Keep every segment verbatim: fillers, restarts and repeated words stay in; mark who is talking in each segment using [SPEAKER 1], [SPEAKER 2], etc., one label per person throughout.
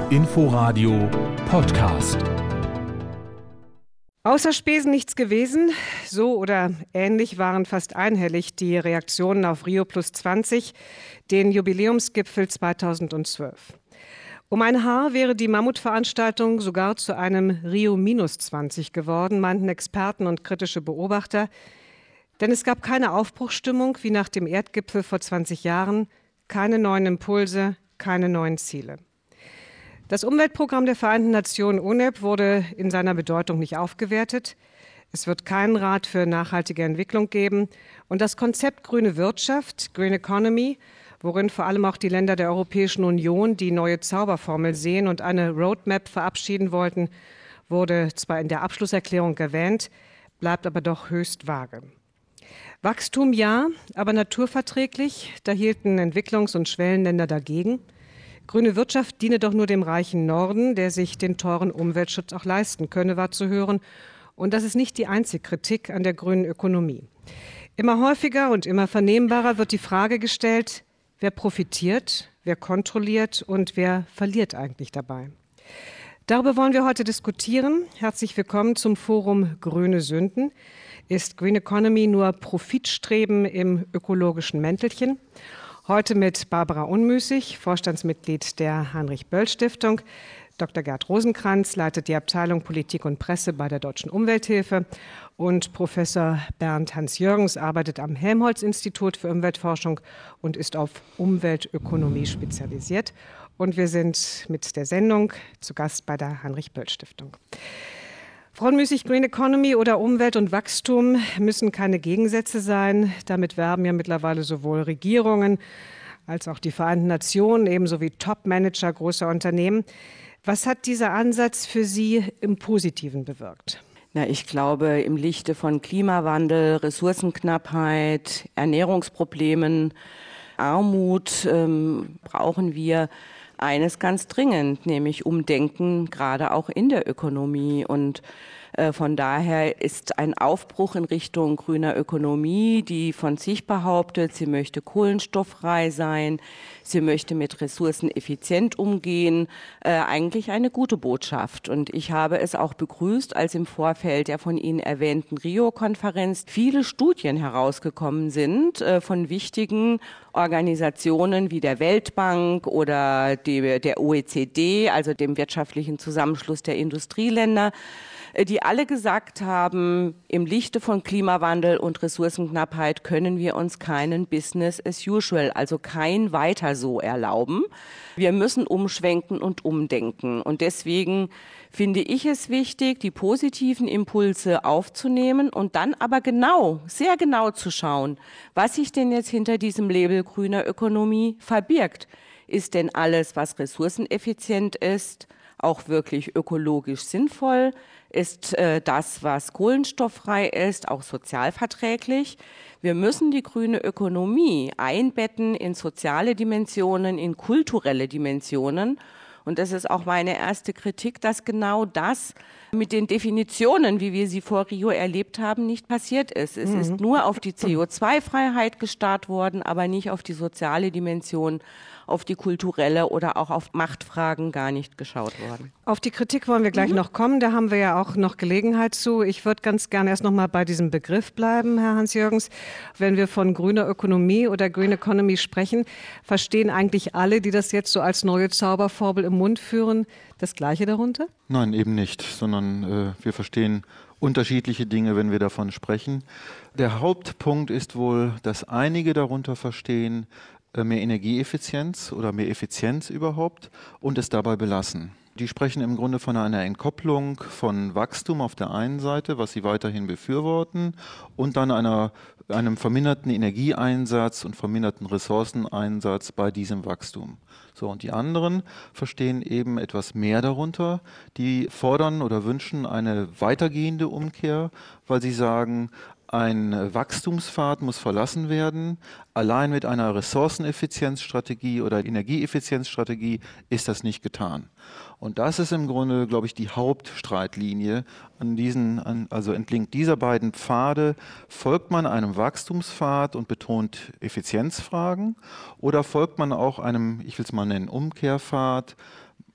[SPEAKER 1] Inforadio Podcast.
[SPEAKER 2] Außer Spesen nichts gewesen. So oder ähnlich waren fast einhellig die Reaktionen auf Rio plus zwanzig, den Jubiläumsgipfel zweitausendzwölf. Um ein Haar wäre die Mammutveranstaltung sogar zu einem Rio minus zwanzig geworden, meinten Experten und kritische Beobachter. Denn es gab keine Aufbruchsstimmung wie nach dem Erdgipfel vor zwanzig Jahren, keine neuen Impulse, keine neuen Ziele. Das Umweltprogramm der Vereinten Nationen U N E P wurde in seiner Bedeutung nicht aufgewertet. Es wird keinen Rat für nachhaltige Entwicklung geben. Und das Konzept Grüne Wirtschaft, Green Economy, worin vor allem auch die Länder der Europäischen Union die neue Zauberformel sehen und eine Roadmap verabschieden wollten, wurde zwar in der Abschlusserklärung erwähnt, bleibt aber doch höchst vage. Wachstum ja, aber naturverträglich, da hielten Entwicklungs- und Schwellenländer dagegen. Grüne Wirtschaft diene doch nur dem reichen Norden, der sich den teuren Umweltschutz auch leisten könne, war zu hören. Und das ist nicht die einzige Kritik an der grünen Ökonomie. Immer häufiger und immer vernehmbarer wird die Frage gestellt, wer profitiert, wer kontrolliert und wer verliert eigentlich dabei. Darüber wollen wir heute diskutieren. Herzlich willkommen zum Forum Grüne Sünden. Ist Green Economy nur Profitstreben im ökologischen Mäntelchen? Heute mit Barbara Unmüßig, Vorstandsmitglied der Heinrich-Böll-Stiftung. Doktor Gerd Rosenkranz leitet die Abteilung Politik und Presse bei der Deutschen Umwelthilfe. Und Professor Bernd Hans-Jürgens arbeitet am Helmholtz-Institut für Umweltforschung und ist auf Umweltökonomie spezialisiert. Und wir sind mit der Sendung zu Gast bei der Heinrich-Böll-Stiftung. Frau Unmüßig, Green Economy oder Umwelt und Wachstum müssen keine Gegensätze sein. Damit werben ja mittlerweile sowohl Regierungen als auch die Vereinten Nationen, ebenso wie Top-Manager großer Unternehmen. Was hat dieser Ansatz für Sie im Positiven bewirkt?
[SPEAKER 3] Na, ich glaube, im Lichte von Klimawandel, Ressourcenknappheit, Ernährungsproblemen, Armut ähm, brauchen wir eines ganz dringend, nämlich Umdenken, gerade auch in der Ökonomie. Und äh, von daher ist ein Aufbruch in Richtung grüner Ökonomie, die von sich behauptet, sie möchte kohlenstofffrei sein, sie möchte mit Ressourcen effizient umgehen, äh, eigentlich eine gute Botschaft. Und ich habe es auch begrüßt, als im Vorfeld der von Ihnen erwähnten Rio-Konferenz viele Studien herausgekommen sind äh, von wichtigen Organisationen wie der Weltbank oder die, der O E C D, also dem wirtschaftlichen Zusammenschluss der Industrieländer, die alle gesagt haben, im Lichte von Klimawandel und Ressourcenknappheit können wir uns keinen Business as usual, also kein Weiter so erlauben. Wir müssen umschwenken und umdenken. Und deswegen finde ich es wichtig, die positiven Impulse aufzunehmen und dann aber genau, sehr genau zu schauen, was sich denn jetzt hinter diesem Label grüner Ökonomie verbirgt. Ist denn alles, was ressourceneffizient ist, auch wirklich ökologisch sinnvoll? Ist äh, das, was kohlenstofffrei ist, auch sozialverträglich? Wir müssen die grüne Ökonomie einbetten in soziale Dimensionen, in kulturelle Dimensionen. Und das ist auch meine erste Kritik, dass genau das mit den Definitionen, wie wir sie vor Rio erlebt haben, nicht passiert ist. Es mhm. ist nur auf die C O zwei Freiheit gestarrt worden, aber nicht auf die soziale Dimension, auf die kulturelle oder auch auf Machtfragen gar nicht geschaut worden.
[SPEAKER 2] Auf die Kritik wollen wir gleich mhm. noch kommen, da haben wir ja auch noch Gelegenheit zu. Ich würde ganz gerne erst noch mal bei diesem Begriff bleiben, Herr Hans-Jürgens. Wenn wir von grüner Ökonomie oder Green Economy sprechen, verstehen eigentlich alle, die das jetzt so als neue Zauberformel im Mund führen, das Gleiche darunter?
[SPEAKER 4] Nein, eben nicht, sondern äh, wir verstehen unterschiedliche Dinge, wenn wir davon sprechen. Der Hauptpunkt ist wohl, dass einige darunter verstehen, mehr Energieeffizienz oder mehr Effizienz überhaupt und es dabei belassen. Die sprechen im Grunde von einer Entkopplung von Wachstum auf der einen Seite, was sie weiterhin befürworten, und dann einer, einem verminderten Energieeinsatz und verminderten Ressourceneinsatz bei diesem Wachstum. So, und die anderen verstehen eben etwas mehr darunter. Die fordern oder wünschen eine weitergehende Umkehr, weil sie sagen, ein Wachstumspfad muss verlassen werden. Allein mit einer Ressourceneffizienzstrategie oder Energieeffizienzstrategie ist das nicht getan. Und das ist im Grunde, glaube ich, die Hauptstreitlinie. An diesen, an, also entlang dieser beiden Pfade folgt man einem Wachstumspfad und betont Effizienzfragen oder folgt man auch einem, ich will es mal nennen, Umkehrpfad,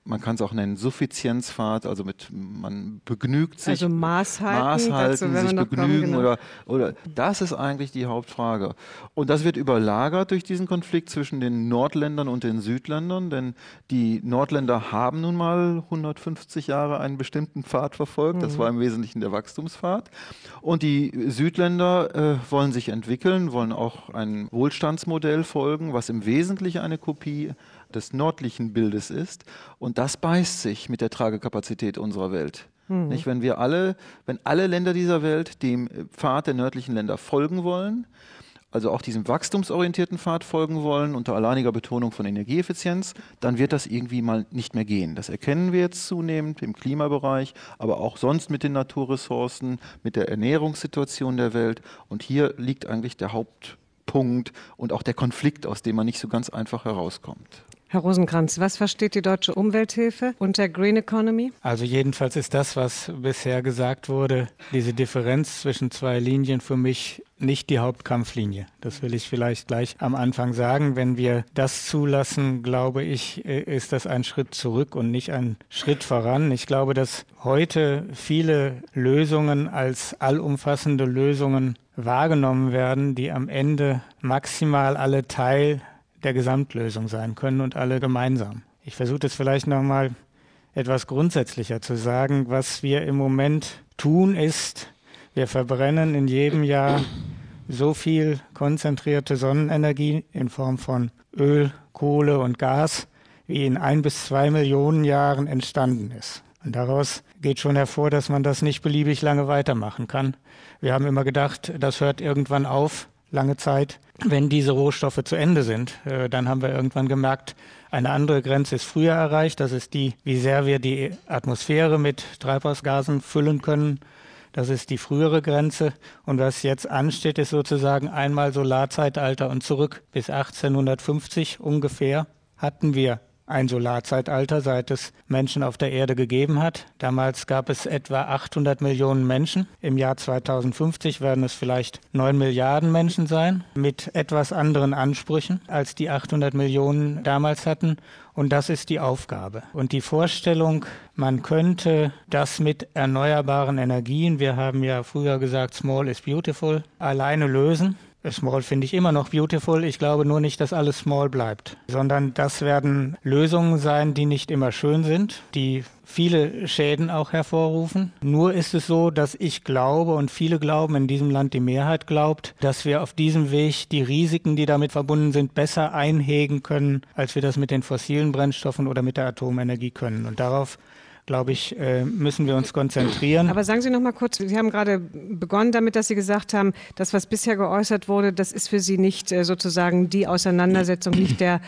[SPEAKER 4] man kann es auch nennen, Suffizienzfahrt, also mit, man begnügt sich.
[SPEAKER 2] Also Maß halten,
[SPEAKER 4] Maß halten,
[SPEAKER 2] dazu, wenn
[SPEAKER 4] sich
[SPEAKER 2] wir noch
[SPEAKER 4] begnügen
[SPEAKER 2] kommen, genau.
[SPEAKER 4] oder, oder, das ist eigentlich die Hauptfrage. Und das wird überlagert durch diesen Konflikt zwischen den Nordländern und den Südländern, denn die Nordländer haben nun mal hundertfünfzig Jahre einen bestimmten Pfad verfolgt, das war im Wesentlichen der Wachstumspfad. Und die Südländer äh, wollen sich entwickeln, wollen auch ein Wohlstandsmodell folgen, was im Wesentlichen eine Kopie des nördlichen Bildes ist. Und das beißt sich mit der Tragekapazität unserer Welt. Mhm. Nicht, wenn wir alle, wenn alle Länder dieser Welt dem Pfad der nördlichen Länder folgen wollen, also auch diesem wachstumsorientierten Pfad folgen wollen, unter alleiniger Betonung von Energieeffizienz, dann wird das irgendwie mal nicht mehr gehen. Das erkennen wir jetzt zunehmend im Klimabereich, aber auch sonst mit den Naturressourcen, mit der Ernährungssituation der Welt. Und hier liegt eigentlich der Hauptpunkt und auch der Konflikt, aus dem man nicht so ganz einfach herauskommt.
[SPEAKER 2] Herr Rosenkranz, was versteht die Deutsche Umwelthilfe unter Green Economy?
[SPEAKER 1] Also jedenfalls ist das, was bisher gesagt wurde, diese Differenz zwischen zwei Linien für mich nicht die Hauptkampflinie. Das will ich vielleicht gleich am Anfang sagen. Wenn wir das zulassen, glaube ich, ist das ein Schritt zurück und nicht ein Schritt voran. Ich glaube, dass heute viele Lösungen als allumfassende Lösungen wahrgenommen werden, die am Ende maximal alle Teil der Gesamtlösung sein können und alle gemeinsam. Ich versuche das vielleicht nochmal etwas grundsätzlicher zu sagen. Was wir im Moment tun ist, wir verbrennen in jedem Jahr so viel konzentrierte Sonnenenergie in Form von Öl, Kohle und Gas, wie in ein bis zwei Millionen Jahren entstanden ist. Und daraus geht schon hervor, dass man das nicht beliebig lange weitermachen kann. Wir haben immer gedacht, das hört irgendwann auf, lange Zeit. Wenn diese Rohstoffe zu Ende sind, äh, dann haben wir irgendwann gemerkt, eine andere Grenze ist früher erreicht. Das ist die, wie sehr wir die Atmosphäre mit Treibhausgasen füllen können. Das ist die frühere Grenze. Und was jetzt ansteht, ist sozusagen einmal Solarzeitalter und zurück. Bis achtzehnhundertfünfzig ungefähr hatten wir ein Solarzeitalter, seit es Menschen auf der Erde gegeben hat. Damals gab es etwa achthundert Millionen Menschen. Im Jahr zweitausendfünfzig werden es vielleicht neun Milliarden Menschen sein, mit etwas anderen Ansprüchen, als die achthundert Millionen damals hatten. Und das ist die Aufgabe. Und die Vorstellung, man könnte das mit erneuerbaren Energien, wir haben ja früher gesagt, small is beautiful, alleine lösen. Small finde ich immer noch beautiful. Ich glaube nur nicht, dass alles small bleibt, sondern das werden Lösungen sein, die nicht immer schön sind, die viele Schäden auch hervorrufen. Nur ist es so, dass ich glaube und viele glauben, in diesem Land die Mehrheit glaubt, dass wir auf diesem Weg die Risiken, die damit verbunden sind, besser einhegen können, als wir das mit den fossilen Brennstoffen oder mit der Atomenergie können. Und darauf glaube ich, müssen wir uns konzentrieren.
[SPEAKER 2] Aber sagen Sie noch mal kurz, Sie haben gerade begonnen damit, dass Sie gesagt haben, das, was bisher geäußert wurde, das ist für Sie nicht sozusagen die Auseinandersetzung, nicht der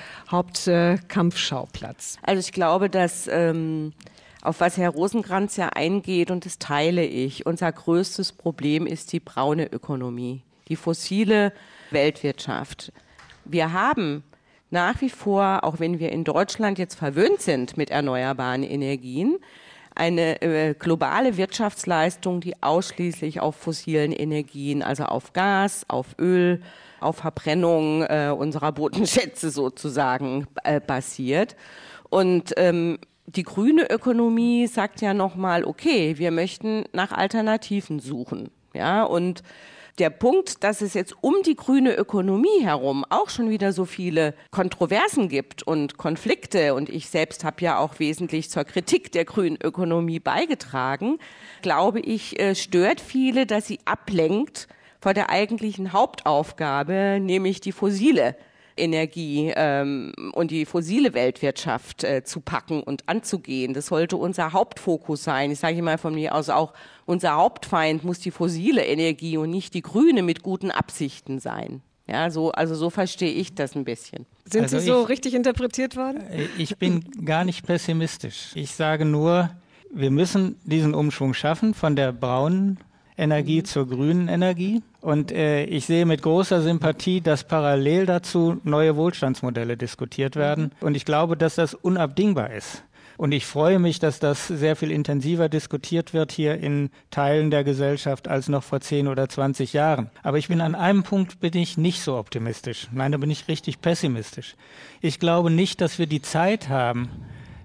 [SPEAKER 2] Hauptkampfschauplatz.
[SPEAKER 3] Also ich glaube, dass ähm, auf was Herr Rosenkranz ja eingeht, und das teile ich, unser größtes Problem ist die braune Ökonomie, die fossile Weltwirtschaft. Wir haben nach wie vor, auch wenn wir in Deutschland jetzt verwöhnt sind mit erneuerbaren Energien, eine äh, globale Wirtschaftsleistung, die ausschließlich auf fossilen Energien, also auf Gas, auf Öl, auf Verbrennung äh, unserer Bodenschätze sozusagen äh, basiert. Und ähm, die grüne Ökonomie sagt ja nochmal, okay, wir möchten nach Alternativen suchen, ja, und der Punkt, dass es jetzt um die grüne Ökonomie herum auch schon wieder so viele Kontroversen gibt und Konflikte, und ich selbst habe ja auch wesentlich zur Kritik der grünen Ökonomie beigetragen, glaube ich, stört viele, dass sie ablenkt von der eigentlichen Hauptaufgabe, nämlich die fossile Energie ähm, und die fossile Weltwirtschaft äh, zu packen und anzugehen. Das sollte unser Hauptfokus sein. Ich sage mal von mir aus auch, unser Hauptfeind muss die fossile Energie und nicht die grüne mit guten Absichten sein. Ja, so, also so verstehe ich das ein bisschen.
[SPEAKER 2] Sind
[SPEAKER 1] also
[SPEAKER 2] Sie so
[SPEAKER 1] ich,
[SPEAKER 2] richtig interpretiert worden?
[SPEAKER 1] Ich bin gar nicht pessimistisch. Ich sage nur, wir müssen diesen Umschwung schaffen von der braunen Energie mhm. zur grünen Energie. Und äh, ich sehe mit großer Sympathie, dass parallel dazu neue Wohlstandsmodelle diskutiert werden. Mhm. Und ich glaube, dass das unabdingbar ist. Und ich freue mich, dass das sehr viel intensiver diskutiert wird hier in Teilen der Gesellschaft als noch vor zehn oder zwanzig Jahren. Aber ich bin an einem Punkt bin ich nicht so optimistisch. Nein, da bin ich richtig pessimistisch. Ich glaube nicht, dass wir die Zeit haben,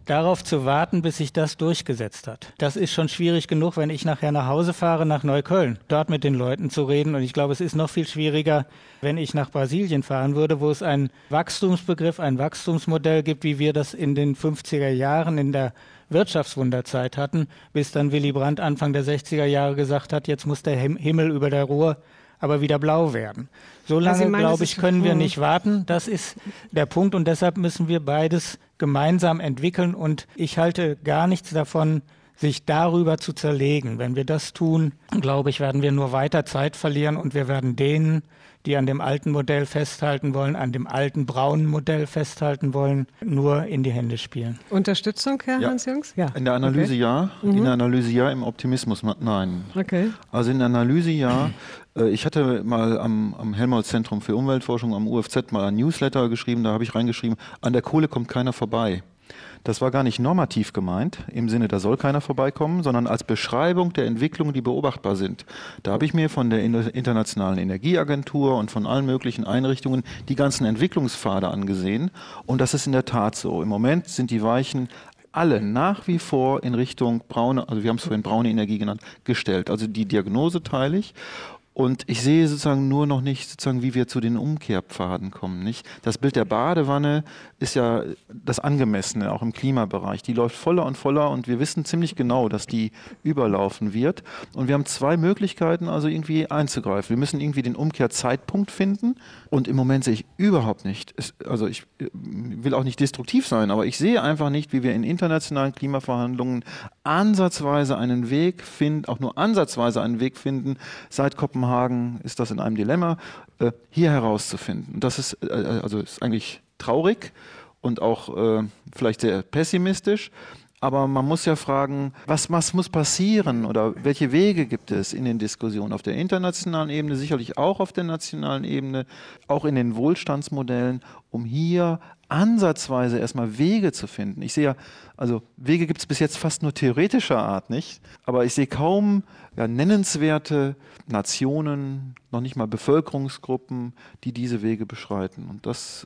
[SPEAKER 1] darauf zu warten, bis sich das durchgesetzt hat. Das ist schon schwierig genug, wenn ich nachher nach Hause fahre, nach Neukölln, dort mit den Leuten zu reden. Und ich glaube, es ist noch viel schwieriger, wenn ich nach Brasilien fahren würde, wo es einen Wachstumsbegriff, ein Wachstumsmodell gibt, wie wir das in den fünfziger Jahren in der Wirtschaftswunderzeit hatten, bis dann Willy Brandt Anfang der sechziger Jahre gesagt hat, jetzt muss der Himmel über der Ruhr aber wieder blau werden. So lange, glaube ich, können wir nicht warten. Das ist der Punkt und deshalb müssen wir beides gemeinsam entwickeln und ich halte gar nichts davon, sich darüber zu zerlegen. Wenn wir das tun, glaube ich, werden wir nur weiter Zeit verlieren und wir werden denen, die an dem alten Modell festhalten wollen, an dem alten braunen Modell festhalten wollen, nur in die Hände spielen.
[SPEAKER 2] Unterstützung, Herr
[SPEAKER 4] ja.
[SPEAKER 2] Hans-Jungs? Ja.
[SPEAKER 4] In der Analyse
[SPEAKER 2] okay.
[SPEAKER 4] ja,
[SPEAKER 2] mhm.
[SPEAKER 4] in der Analyse ja, im Optimismus nein.
[SPEAKER 2] Okay.
[SPEAKER 4] Also in der Analyse ja. Ich hatte mal am, am Helmholtz-Zentrum für Umweltforschung, am U F Z, mal ein Newsletter geschrieben, da habe ich reingeschrieben, an der Kohle kommt keiner vorbei. Das war gar nicht normativ gemeint, im Sinne, da soll keiner vorbeikommen, sondern als Beschreibung der Entwicklungen, die beobachtbar sind. Da habe ich mir von der Internationalen Energieagentur und von allen möglichen Einrichtungen die ganzen Entwicklungspfade angesehen. Und das ist in der Tat so. Im Moment sind die Weichen alle nach wie vor in Richtung braune, also wir haben es vorhin braune Energie genannt, gestellt. Also die Diagnose teile ich. Und ich sehe sozusagen nur noch nicht, sozusagen, wie wir zu den Umkehrpfaden kommen. Nicht? Das Bild der Badewanne ist ja das Angemessene, auch im Klimabereich. Die läuft voller und voller und wir wissen ziemlich genau, dass die überlaufen wird. Und wir haben zwei Möglichkeiten, also irgendwie einzugreifen. Wir müssen irgendwie den Umkehrzeitpunkt finden. Und im Moment sehe ich überhaupt nicht, also ich will auch nicht destruktiv sein, aber ich sehe einfach nicht, wie wir in internationalen Klimaverhandlungen ansatzweise einen Weg finden, auch nur ansatzweise einen Weg finden, seit Kopenhagen ist das in einem Dilemma, äh, hier herauszufinden. Und das ist, äh, also ist eigentlich traurig und auch äh, vielleicht sehr pessimistisch, aber man muss ja fragen, was, was muss passieren oder welche Wege gibt es in den Diskussionen auf der internationalen Ebene, sicherlich auch auf der nationalen Ebene, auch in den Wohlstandsmodellen, um hier ansatzweise erstmal Wege zu finden. Ich sehe ja, also Wege gibt es bis jetzt fast nur theoretischer Art, nicht? Aber ich sehe kaum ja, nennenswerte Nationen, noch nicht mal Bevölkerungsgruppen, die diese Wege beschreiten. Und das,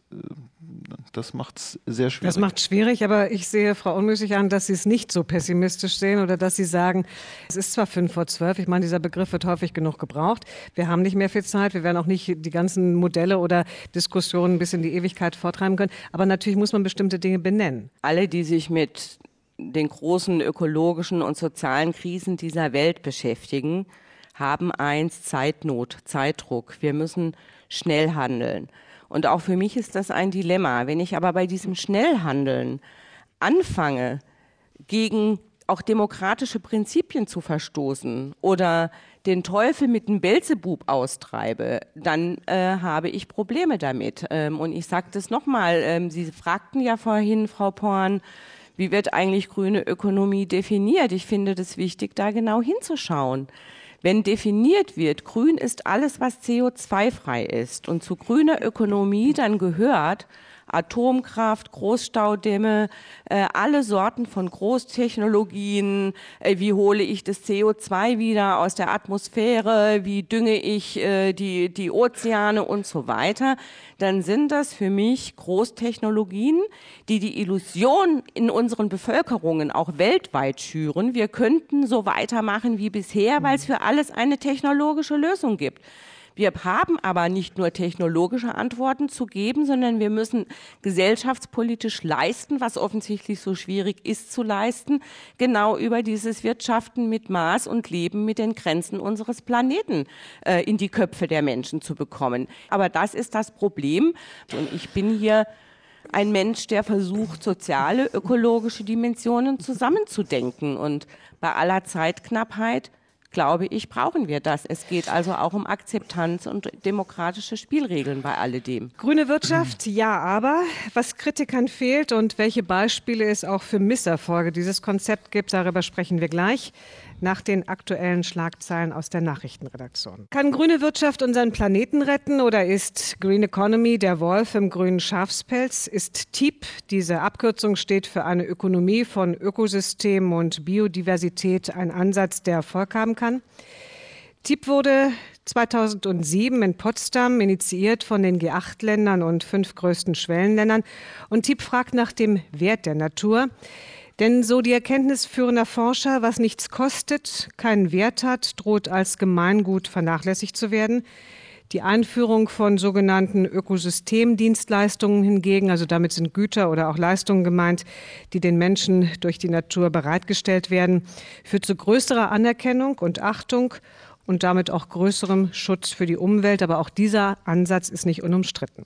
[SPEAKER 4] das macht es sehr schwierig.
[SPEAKER 2] Das macht es schwierig, aber ich sehe Frau Unmüßig an, dass Sie es nicht so pessimistisch sehen oder dass Sie sagen, es ist zwar fünf vor zwölf, ich meine, dieser Begriff wird häufig genug gebraucht. Wir haben nicht mehr viel Zeit, wir werden auch nicht die ganzen Modelle oder Diskussionen bis in die Ewigkeit vortreiben können. Aber natürlich muss man bestimmte Dinge benennen.
[SPEAKER 3] Alle, die sich mit den großen ökologischen und sozialen Krisen dieser Welt beschäftigen, haben eins: Zeitnot, Zeitdruck. Wir müssen schnell handeln. Und auch für mich ist das ein Dilemma. Wenn ich aber bei diesem Schnellhandeln anfange, gegen auch demokratische Prinzipien zu verstoßen oder den Teufel mit dem Beelzebub austreibe, dann äh, habe ich Probleme damit. Ähm, und ich sage das nochmal, ähm, Sie fragten ja vorhin, Frau Porn, wie wird eigentlich grüne Ökonomie definiert? Ich finde das wichtig, da genau hinzuschauen. Wenn definiert wird, grün ist alles, was C O zwei frei ist und zu grüner Ökonomie dann gehört Atomkraft, Großstaudämme, äh, alle Sorten von Großtechnologien, äh, wie hole ich das C O zwei wieder aus der Atmosphäre, wie dünge ich äh, die, die Ozeane und so weiter, dann sind das für mich Großtechnologien, die die Illusion in unseren Bevölkerungen auch weltweit schüren, wir könnten so weitermachen wie bisher, weil es für alles eine technologische Lösung gibt. Wir haben aber nicht nur technologische Antworten zu geben, sondern wir müssen gesellschaftspolitisch leisten, was offensichtlich so schwierig ist zu leisten, genau über dieses Wirtschaften mit Maß und Leben mit den Grenzen unseres Planeten äh, in die Köpfe der Menschen zu bekommen. Aber das ist das Problem. Und ich bin hier ein Mensch, der versucht, soziale, ökologische Dimensionen zusammenzudenken. Und bei aller Zeitknappheit, glaube ich, brauchen wir das. Es geht also auch um Akzeptanz und demokratische Spielregeln bei alledem.
[SPEAKER 2] Grüne Wirtschaft, ja, aber was Kritikern fehlt und welche Beispiele es auch für Misserfolge dieses Konzept gibt, darüber sprechen wir gleich nach den aktuellen Schlagzeilen aus der Nachrichtenredaktion. Kann grüne Wirtschaft unseren Planeten retten oder ist Green Economy der Wolf im grünen Schafspelz? Ist T I P, diese Abkürzung steht für eine Ökonomie von Ökosystemen und Biodiversität, ein Ansatz, der Erfolg haben kann? T I P wurde zweitausendsieben in Potsdam, initiiert von den G acht Ländern und fünf größten Schwellenländern. Und Tiep fragt nach dem Wert der Natur. Denn so die Erkenntnis führender Forscher, was nichts kostet, keinen Wert hat, droht als Gemeingut vernachlässigt zu werden. Die Einführung von sogenannten Ökosystemdienstleistungen hingegen, also damit sind Güter oder auch Leistungen gemeint, die den Menschen durch die Natur bereitgestellt werden, führt zu größerer Anerkennung und Achtung und damit auch größerem Schutz für die Umwelt. Aber auch dieser Ansatz ist nicht unumstritten.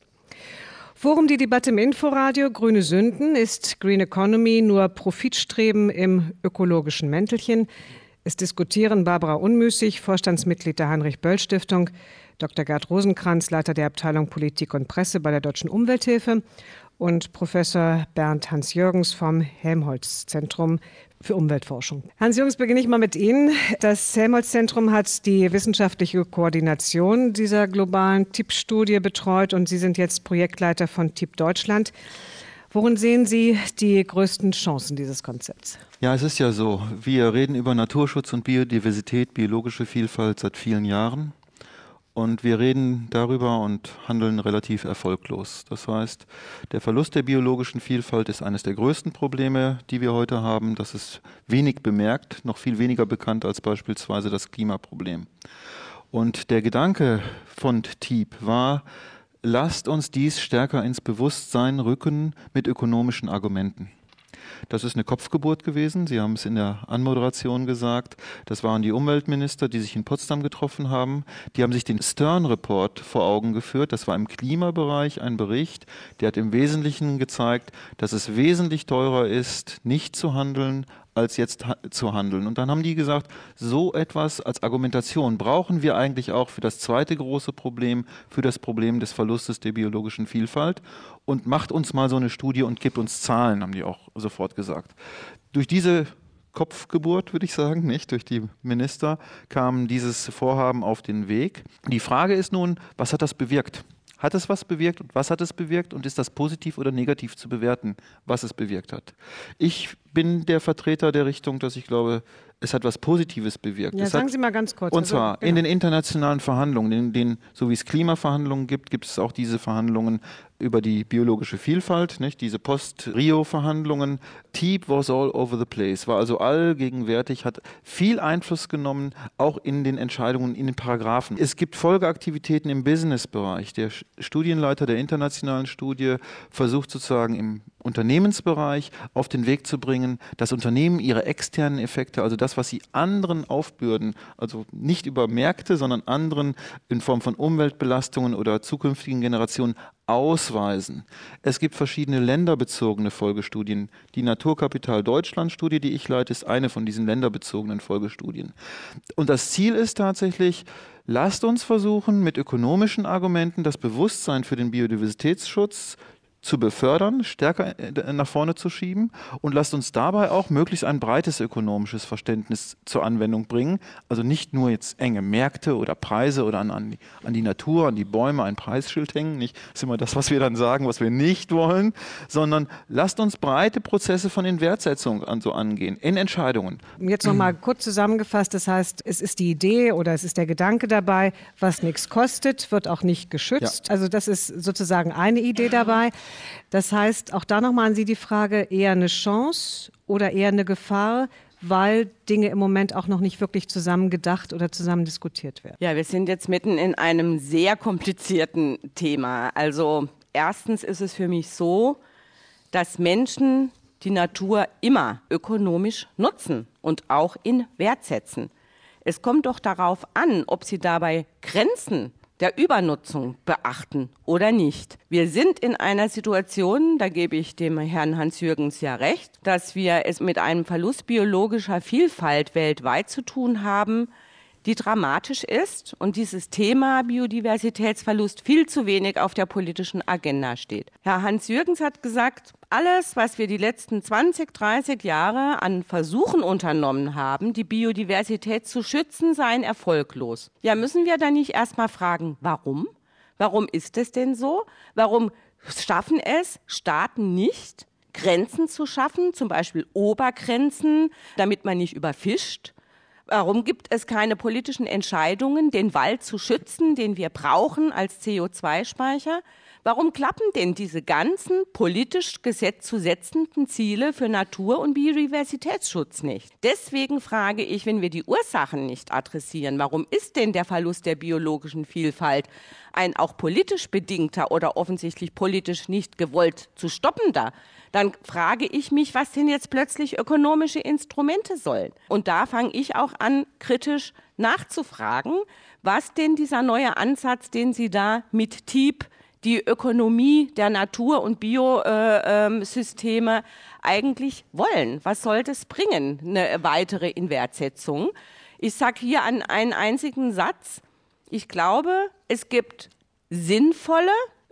[SPEAKER 2] Worum die Debatte im Inforadio Grüne Sünden ist Green Economy nur Profitstreben im ökologischen Mäntelchen. Es diskutieren Barbara Unmüßig, Vorstandsmitglied der Heinrich-Böll-Stiftung, Doktor Gerd Rosenkranz, Leiter der Abteilung Politik und Presse bei der Deutschen Umwelthilfe und Professor Bernd Hans-Jürgens vom Helmholtz-Zentrum für Umweltforschung. Hans-Jürgens, beginne ich mal mit Ihnen. Das Helmholtz-Zentrum hat die wissenschaftliche Koordination dieser globalen T I P-Studie betreut und Sie sind jetzt Projektleiter von T I P Deutschland. Worin sehen Sie die größten Chancen dieses Konzepts?
[SPEAKER 4] Ja, es ist ja so, wir reden über Naturschutz und Biodiversität, biologische Vielfalt seit vielen Jahren. Und wir reden darüber und handeln relativ erfolglos. Das heißt, der Verlust der biologischen Vielfalt ist eines der größten Probleme, die wir heute haben. Das ist wenig bemerkt, noch viel weniger bekannt als beispielsweise das Klimaproblem. Und der Gedanke von T I P war, lasst uns dies stärker ins Bewusstsein rücken mit ökonomischen Argumenten. Das ist eine Kopfgeburt gewesen. Sie haben es in der Anmoderation gesagt. Das waren die Umweltminister, die sich in Potsdam getroffen haben. Die haben sich den Stern-Report vor Augen geführt. Das war im Klimabereich ein Bericht, der hat im Wesentlichen gezeigt, dass es wesentlich teurer ist, nicht zu handeln, als jetzt ha- zu handeln. Und dann haben die gesagt, so etwas als Argumentation brauchen wir eigentlich auch für das zweite große Problem, für das Problem des Verlustes der biologischen Vielfalt. Und macht uns mal so eine Studie und gibt uns Zahlen, haben die auch sofort gesagt. Durch diese Kopfgeburt, würde ich sagen, nicht durch die Minister, kam dieses Vorhaben auf den Weg. Die Frage ist nun, was hat das bewirkt? Hat es was bewirkt und was hat es bewirkt und ist das positiv oder negativ zu bewerten, was es bewirkt hat? Ich bin der Vertreter der Richtung, dass ich glaube, es hat was Positives bewirkt.
[SPEAKER 2] Ja,
[SPEAKER 4] es
[SPEAKER 2] sagen
[SPEAKER 4] hat,
[SPEAKER 2] Sie mal ganz kurz.
[SPEAKER 4] Und
[SPEAKER 2] also,
[SPEAKER 4] zwar
[SPEAKER 2] genau.
[SPEAKER 4] in den internationalen Verhandlungen, in denen, so wie es Klimaverhandlungen gibt, gibt es auch diese Verhandlungen über die biologische Vielfalt, nicht? Diese Post-Rio-Verhandlungen. T I P was all over the place, war also allgegenwärtig, hat viel Einfluss genommen, auch in den Entscheidungen, in den Paragraphen. Es gibt Folgeaktivitäten im Business-Bereich. Der Studienleiter der internationalen Studie versucht sozusagen im Unternehmensbereich auf den Weg zu bringen, dass Unternehmen ihre externen Effekte, also das, was sie anderen aufbürden, also nicht über Märkte, sondern anderen in Form von Umweltbelastungen oder zukünftigen Generationen ausweisen. Es gibt verschiedene länderbezogene Folgestudien. Die Naturkapital Deutschland Studie, die ich leite, ist eine von diesen länderbezogenen Folgestudien. Und das Ziel ist tatsächlich, lasst uns versuchen, mit ökonomischen Argumenten das Bewusstsein für den Biodiversitätsschutz zu befördern, stärker nach vorne zu schieben und lasst uns dabei auch möglichst ein breites ökonomisches Verständnis zur Anwendung bringen. Also nicht nur jetzt enge Märkte oder Preise oder an, an, die, an die Natur, an die Bäume ein Preisschild hängen. Nicht, das ist immer das, was wir dann sagen, was wir nicht wollen, sondern lasst uns breite Prozesse von den Wertsetzungen an, so angehen, in Entscheidungen.
[SPEAKER 2] Jetzt nochmal kurz zusammengefasst, das heißt, es ist die Idee oder es ist der Gedanke dabei, was nichts kostet, wird auch nicht geschützt. Ja. Also das ist sozusagen eine Idee dabei. Das heißt, auch da nochmal an Sie die Frage, eher eine Chance oder eher eine Gefahr, weil Dinge im Moment auch noch nicht wirklich zusammen gedacht oder zusammen diskutiert werden?
[SPEAKER 3] Ja, wir sind jetzt mitten in einem sehr komplizierten Thema. Also erstens ist es für mich so, dass Menschen die Natur immer ökonomisch nutzen und auch in Wert setzen. Es kommt doch darauf an, ob sie dabei Grenzen der Übernutzung beachten oder nicht. Wir sind in einer Situation, da gebe ich dem Herrn Hans-Jürgens ja recht, dass wir es mit einem Verlust biologischer Vielfalt weltweit zu tun haben, die dramatisch ist und dieses Thema Biodiversitätsverlust viel zu wenig auf der politischen Agenda steht. Herr Hans-Jürgens hat gesagt, alles, was wir die letzten zwanzig, dreißig Jahre an Versuchen unternommen haben, die Biodiversität zu schützen, seien erfolglos. Ja, müssen wir dann nicht erstmal fragen, warum? Warum ist es denn so? Warum schaffen es Staaten nicht, Grenzen zu schaffen, zum Beispiel Obergrenzen, damit man nicht überfischt? Warum gibt es keine politischen Entscheidungen, den Wald zu schützen, den wir brauchen als C O zwei Speicher? Warum klappen denn diese ganzen politisch gesetzt zu setzenden Ziele für Natur- und Biodiversitätsschutz nicht? Deswegen frage ich, wenn wir die Ursachen nicht adressieren, warum ist denn der Verlust der biologischen Vielfalt ein auch politisch bedingter oder offensichtlich politisch nicht gewollt zu stoppender? Dann frage ich mich, was denn jetzt plötzlich ökonomische Instrumente sollen. Und da fange ich auch an, kritisch nachzufragen, was denn dieser neue Ansatz, den Sie da mit T I B, die Ökonomie der Natur- und Biosysteme eigentlich wollen. Was soll das bringen, eine weitere Inwertsetzung? Ich sage hier an einen einzigen Satz, ich glaube, es gibt sinnvolle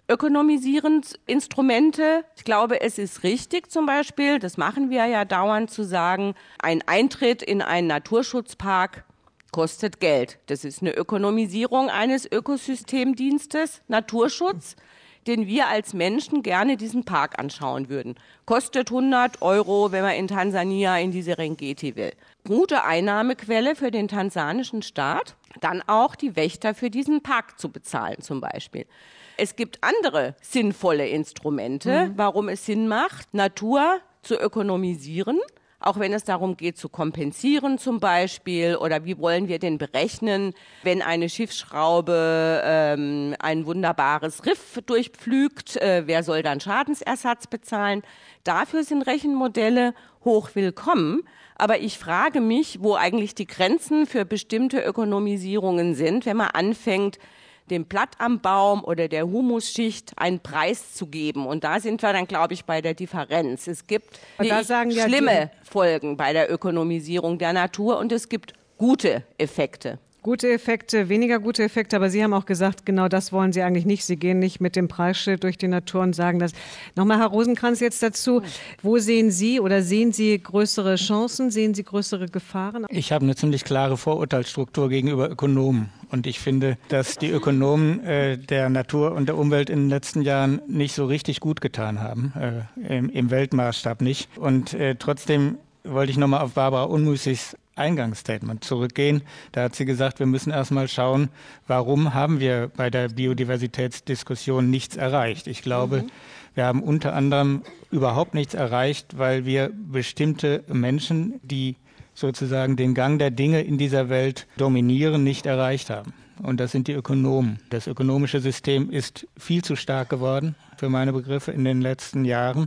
[SPEAKER 3] Ökonomisierungsinstrumente. Ich glaube, es ist richtig zum Beispiel, das machen wir ja dauernd, zu sagen, ein Eintritt in einen Naturschutzpark kostet Geld. Das ist eine Ökonomisierung eines Ökosystemdienstes, Naturschutz, den wir als Menschen gerne diesen Park anschauen würden. Kostet hundert Euro, wenn man in Tansania in die Serengeti will. Gute Einnahmequelle für den tansanischen Staat, dann auch die Wächter für diesen Park zu bezahlen zum Beispiel. Es gibt andere sinnvolle Instrumente, mhm. warum es Sinn macht, Natur zu ökonomisieren. Auch wenn es darum geht, zu kompensieren zum Beispiel, oder wie wollen wir denn berechnen, wenn eine Schiffsschraube ähm, ein wunderbares Riff durchpflügt, äh, wer soll dann Schadensersatz bezahlen? Dafür sind Rechenmodelle hoch willkommen. Aber ich frage mich, wo eigentlich die Grenzen für bestimmte Ökonomisierungen sind, wenn man anfängt, dem Blatt am Baum oder der Humusschicht einen Preis zu geben. Und da sind wir dann, glaube ich, bei der Differenz. Es gibt
[SPEAKER 2] da sagen ja
[SPEAKER 3] schlimme Folgen bei der Ökonomisierung der Natur und es gibt gute Effekte.
[SPEAKER 2] Gute Effekte, weniger gute Effekte, aber Sie haben auch gesagt, genau das wollen Sie eigentlich nicht. Sie gehen nicht mit dem Preisschild durch die Natur und sagen das. Nochmal, Herr Rosenkranz, jetzt dazu. Wo sehen Sie oder sehen Sie größere Chancen, sehen Sie größere Gefahren?
[SPEAKER 1] Ich habe eine ziemlich klare Vorurteilsstruktur gegenüber Ökonomen. Und ich finde, dass die Ökonomen äh, der Natur und der Umwelt in den letzten Jahren nicht so richtig gut getan haben, äh, im, im Weltmaßstab nicht. Und äh, trotzdem wollte ich nochmal auf Barbara Unmüßigs Eingangsstatement zurückgehen. Da hat sie gesagt, wir müssen erstmal schauen, warum haben wir bei der Biodiversitätsdiskussion nichts erreicht. Ich glaube, mhm. wir haben unter anderem überhaupt nichts erreicht, weil wir bestimmte Menschen, die sozusagen den Gang der Dinge in dieser Welt dominieren, nicht erreicht haben. Und das sind die Ökonomen. Das ökonomische System ist viel zu stark geworden, für meine Begriffe, in den letzten Jahren.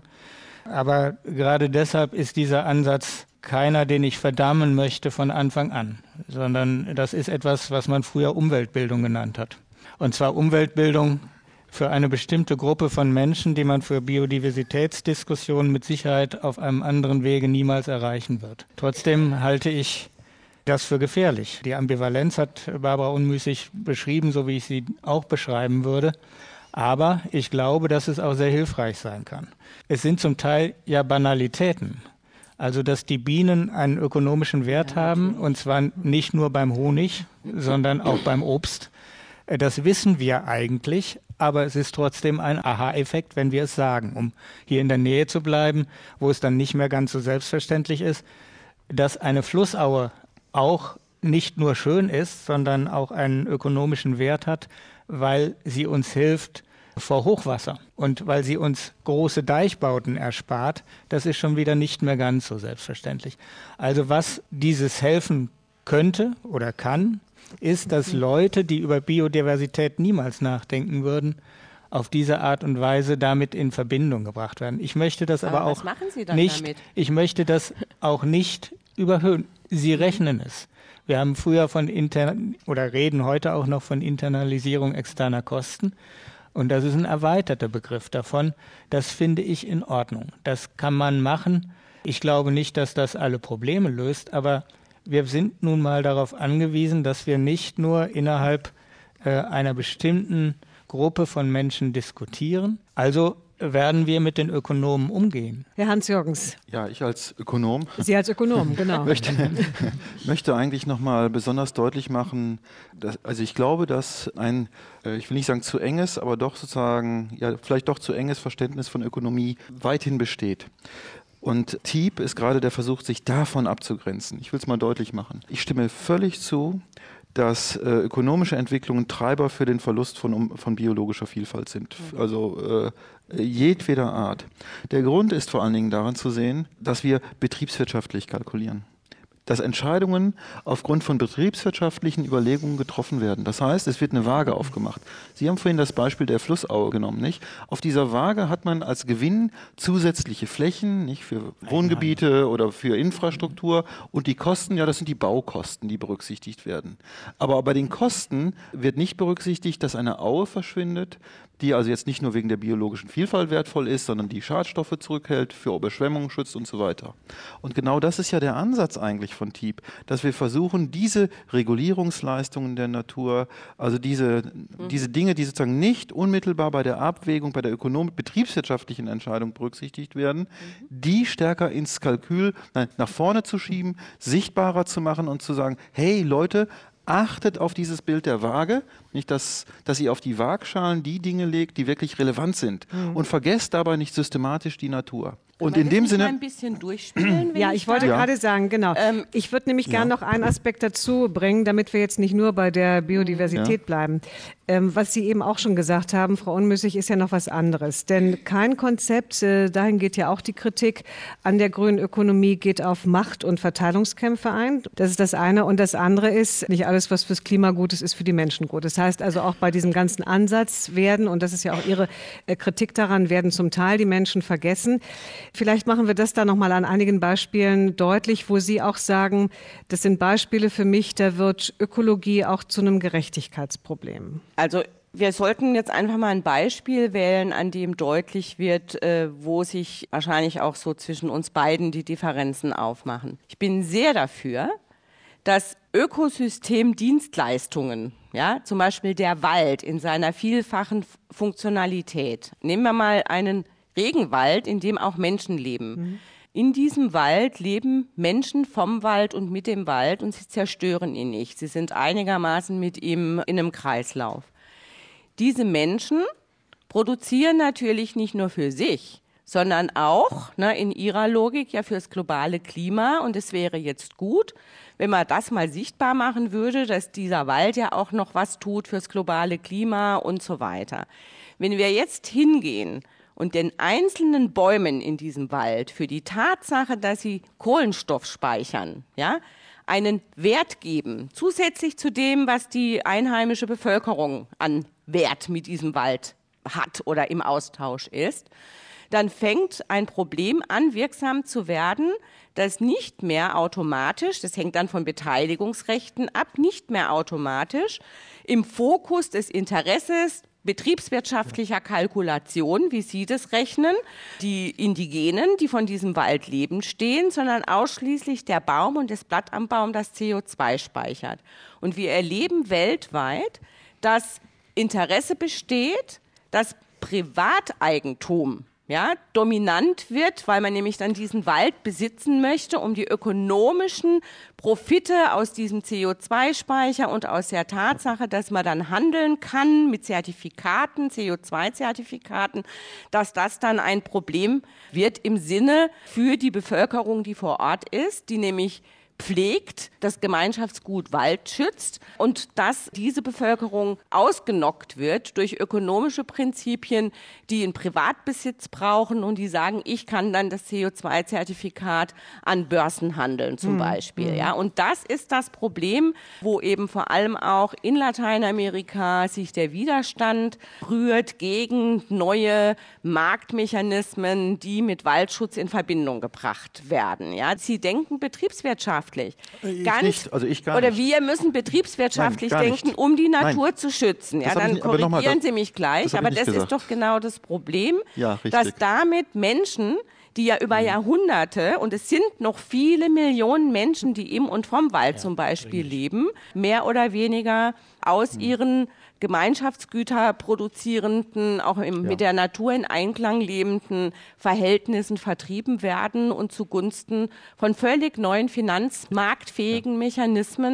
[SPEAKER 1] Aber gerade deshalb ist dieser Ansatz keiner, den ich verdammen möchte von Anfang an, sondern das ist etwas, was man früher Umweltbildung genannt hat. Und zwar Umweltbildung für eine bestimmte Gruppe von Menschen, die man für Biodiversitätsdiskussionen mit Sicherheit auf einem anderen Wege niemals erreichen wird. Trotzdem halte ich das für gefährlich. Die Ambivalenz hat Barbara Unmüßig beschrieben, so wie ich sie auch beschreiben würde. Aber ich glaube, dass es auch sehr hilfreich sein kann. Es sind zum Teil ja Banalitäten. Also, dass die Bienen einen ökonomischen Wert haben, und zwar nicht nur beim Honig, sondern auch beim Obst. Das wissen wir eigentlich, aber es ist trotzdem ein Aha-Effekt, wenn wir es sagen, um hier in der Nähe zu bleiben, wo es dann nicht mehr ganz so selbstverständlich ist, dass eine Flussaue auch nicht nur schön ist, sondern auch einen ökonomischen Wert hat, weil sie uns hilft vor Hochwasser und weil sie uns große Deichbauten erspart. Das ist schon wieder nicht mehr ganz so selbstverständlich. Also was dieses helfen könnte oder kann, ist, dass Leute, die über Biodiversität niemals nachdenken würden, auf diese Art und Weise damit in Verbindung gebracht werden. Ich möchte das aber, aber auch nicht, damit? ich möchte das auch nicht überhöhen. Sie rechnen es. Wir haben früher von inter oder reden heute auch noch von Internalisierung externer Kosten. Und das ist ein erweiterter Begriff davon. Das finde ich in Ordnung. Das kann man machen. Ich glaube nicht, dass das alle Probleme löst, aber wir sind nun mal darauf angewiesen, dass wir nicht nur innerhalb äh, einer bestimmten Gruppe von Menschen diskutieren. Also werden wir mit den Ökonomen umgehen.
[SPEAKER 2] Herr Hans-Jürgens.
[SPEAKER 4] Ja, ich als Ökonom.
[SPEAKER 2] Sie als Ökonom, genau.
[SPEAKER 4] möchte, möchte eigentlich nochmal besonders deutlich machen, dass, also ich glaube, dass ein, ich will nicht sagen zu enges, aber doch sozusagen, ja, vielleicht doch zu enges Verständnis von Ökonomie weithin besteht. Und T I E P ist gerade der Versuch, sich davon abzugrenzen. Ich will es mal deutlich machen. Ich stimme völlig zu, dass äh, ökonomische Entwicklungen Treiber für den Verlust von, um, von biologischer Vielfalt sind. Also äh, jedweder Art. Der Grund ist vor allen Dingen daran zu sehen, dass wir betriebswirtschaftlich kalkulieren. Dass Entscheidungen aufgrund von betriebswirtschaftlichen Überlegungen getroffen werden. Das heißt, es wird eine Waage aufgemacht. Sie haben vorhin das Beispiel der Flussaue genommen, nicht? Auf dieser Waage hat man als Gewinn zusätzliche Flächen, nicht, für Wohngebiete oder für Infrastruktur, und die Kosten, ja, das sind die Baukosten, die berücksichtigt werden. Aber bei den Kosten wird nicht berücksichtigt, dass eine Aue verschwindet, die also jetzt nicht nur wegen der biologischen Vielfalt wertvoll ist, sondern die Schadstoffe zurückhält, für Überschwemmungen schützt und so weiter. Und genau das ist ja der Ansatz eigentlich von T I E P, dass wir versuchen, diese Regulierungsleistungen der Natur, also diese, mhm. diese Dinge, die sozusagen nicht unmittelbar bei der Abwägung, bei der ökonomisch betriebswirtschaftlichen Entscheidung berücksichtigt werden, mhm. die stärker ins Kalkül nein, nach vorne zu schieben, sichtbarer zu machen und zu sagen, hey Leute, achtet auf dieses Bild der Waage, nicht, dass, dass ihr auf die Waagschalen die Dinge legt, die wirklich relevant sind, mhm. und vergesst dabei nicht systematisch die Natur.
[SPEAKER 3] Und in dem Sinne ein bisschen durchspielen.
[SPEAKER 2] Ja, ich wollte ja. gerade sagen, genau. Ähm, ich würde nämlich ja. gerne noch einen Aspekt dazu bringen, damit wir jetzt nicht nur bei der Biodiversität ja. bleiben. Ähm, was Sie eben auch schon gesagt haben, Frau Unmüssig, ist ja noch was anderes. Denn kein Konzept, äh, dahin geht ja auch die Kritik an der grünen Ökonomie, geht auf Macht- und Verteilungskämpfe ein. Das ist das eine. Und das andere ist, nicht alles, was fürs Klima gut ist, ist für die Menschen gut. Das heißt also auch bei diesem ganzen Ansatz werden, und das ist ja auch Ihre äh, Kritik daran, werden zum Teil die Menschen vergessen. Vielleicht machen wir das da nochmal an einigen Beispielen deutlich, wo Sie auch sagen, das sind Beispiele für mich, da wird Ökologie auch zu einem Gerechtigkeitsproblem.
[SPEAKER 3] Also wir sollten jetzt einfach mal ein Beispiel wählen, an dem deutlich wird, äh, wo sich wahrscheinlich auch so zwischen uns beiden die Differenzen aufmachen. Ich bin sehr dafür, dass Ökosystemdienstleistungen, ja, zum Beispiel der Wald in seiner vielfachen Funktionalität, nehmen wir mal einen Regenwald, in dem auch Menschen leben. Mhm. In diesem Wald leben Menschen vom Wald und mit dem Wald und sie zerstören ihn nicht. Sie sind einigermaßen mit ihm in einem Kreislauf. Diese Menschen produzieren natürlich nicht nur für sich, sondern auch, ne, in ihrer Logik ja fürs globale Klima. Und es wäre jetzt gut, wenn man das mal sichtbar machen würde, dass dieser Wald ja auch noch was tut fürs globale Klima und so weiter. Wenn wir jetzt hingehen und den einzelnen Bäumen in diesem Wald für die Tatsache, dass sie Kohlenstoff speichern, ja, einen Wert geben, zusätzlich zu dem, was die einheimische Bevölkerung an Wert mit diesem Wald hat oder im Austausch ist, dann fängt ein Problem an, wirksam zu werden, das nicht mehr automatisch, das hängt dann von Beteiligungsrechten ab, nicht mehr automatisch im Fokus des Interesses betriebswirtschaftlicher Kalkulation, wie Sie das rechnen, die Indigenen, die von diesem Wald leben, stehen, sondern ausschließlich der Baum und das Blatt am Baum, das C O zwei speichert. Und wir erleben weltweit, dass Interesse besteht, dass Privateigentum, ja, dominant wird, weil man nämlich dann diesen Wald besitzen möchte, um die ökonomischen Profite aus diesem C O zwei Speicher und aus der Tatsache, dass man dann handeln kann mit Zertifikaten, C O zwei Zertifikaten, dass das dann ein Problem wird im Sinne für die Bevölkerung, die vor Ort ist, die nämlich pflegt, das Gemeinschaftsgut Wald schützt und dass diese Bevölkerung ausgenockt wird durch ökonomische Prinzipien, die einen Privatbesitz brauchen und die sagen, ich kann dann das C O zwei Zertifikat an Börsen handeln zum mhm. Beispiel. Ja? Und das ist das Problem, wo eben vor allem auch in Lateinamerika sich der Widerstand rührt gegen neue Marktmechanismen, die mit Waldschutz in Verbindung gebracht werden. Ja? Sie denken betriebswirtschaftlich.
[SPEAKER 4] Ich
[SPEAKER 3] Ganz,
[SPEAKER 4] nicht, also ich gar
[SPEAKER 3] oder
[SPEAKER 4] nicht.
[SPEAKER 3] wir müssen betriebswirtschaftlich
[SPEAKER 4] Nein,
[SPEAKER 3] denken,
[SPEAKER 4] nicht.
[SPEAKER 3] um die Natur
[SPEAKER 4] Nein.
[SPEAKER 3] zu schützen. Ja,
[SPEAKER 4] Das
[SPEAKER 3] dann
[SPEAKER 4] ich, korrigieren
[SPEAKER 3] mal,
[SPEAKER 4] das,
[SPEAKER 3] Sie mich gleich,
[SPEAKER 4] das
[SPEAKER 3] aber das
[SPEAKER 4] gesagt.
[SPEAKER 3] ist doch genau das Problem,
[SPEAKER 4] ja,
[SPEAKER 3] dass damit Menschen, die ja über mhm. Jahrhunderte, und es sind noch viele Millionen Menschen, die im und vom Wald ja, zum Beispiel richtig. leben, mehr oder weniger aus mhm. ihren Gemeinschaftsgüter produzierenden, auch im, ja. mit der Natur in Einklang lebenden Verhältnissen vertrieben werden und zugunsten von völlig neuen finanzmarktfähigen ja. Mechanismen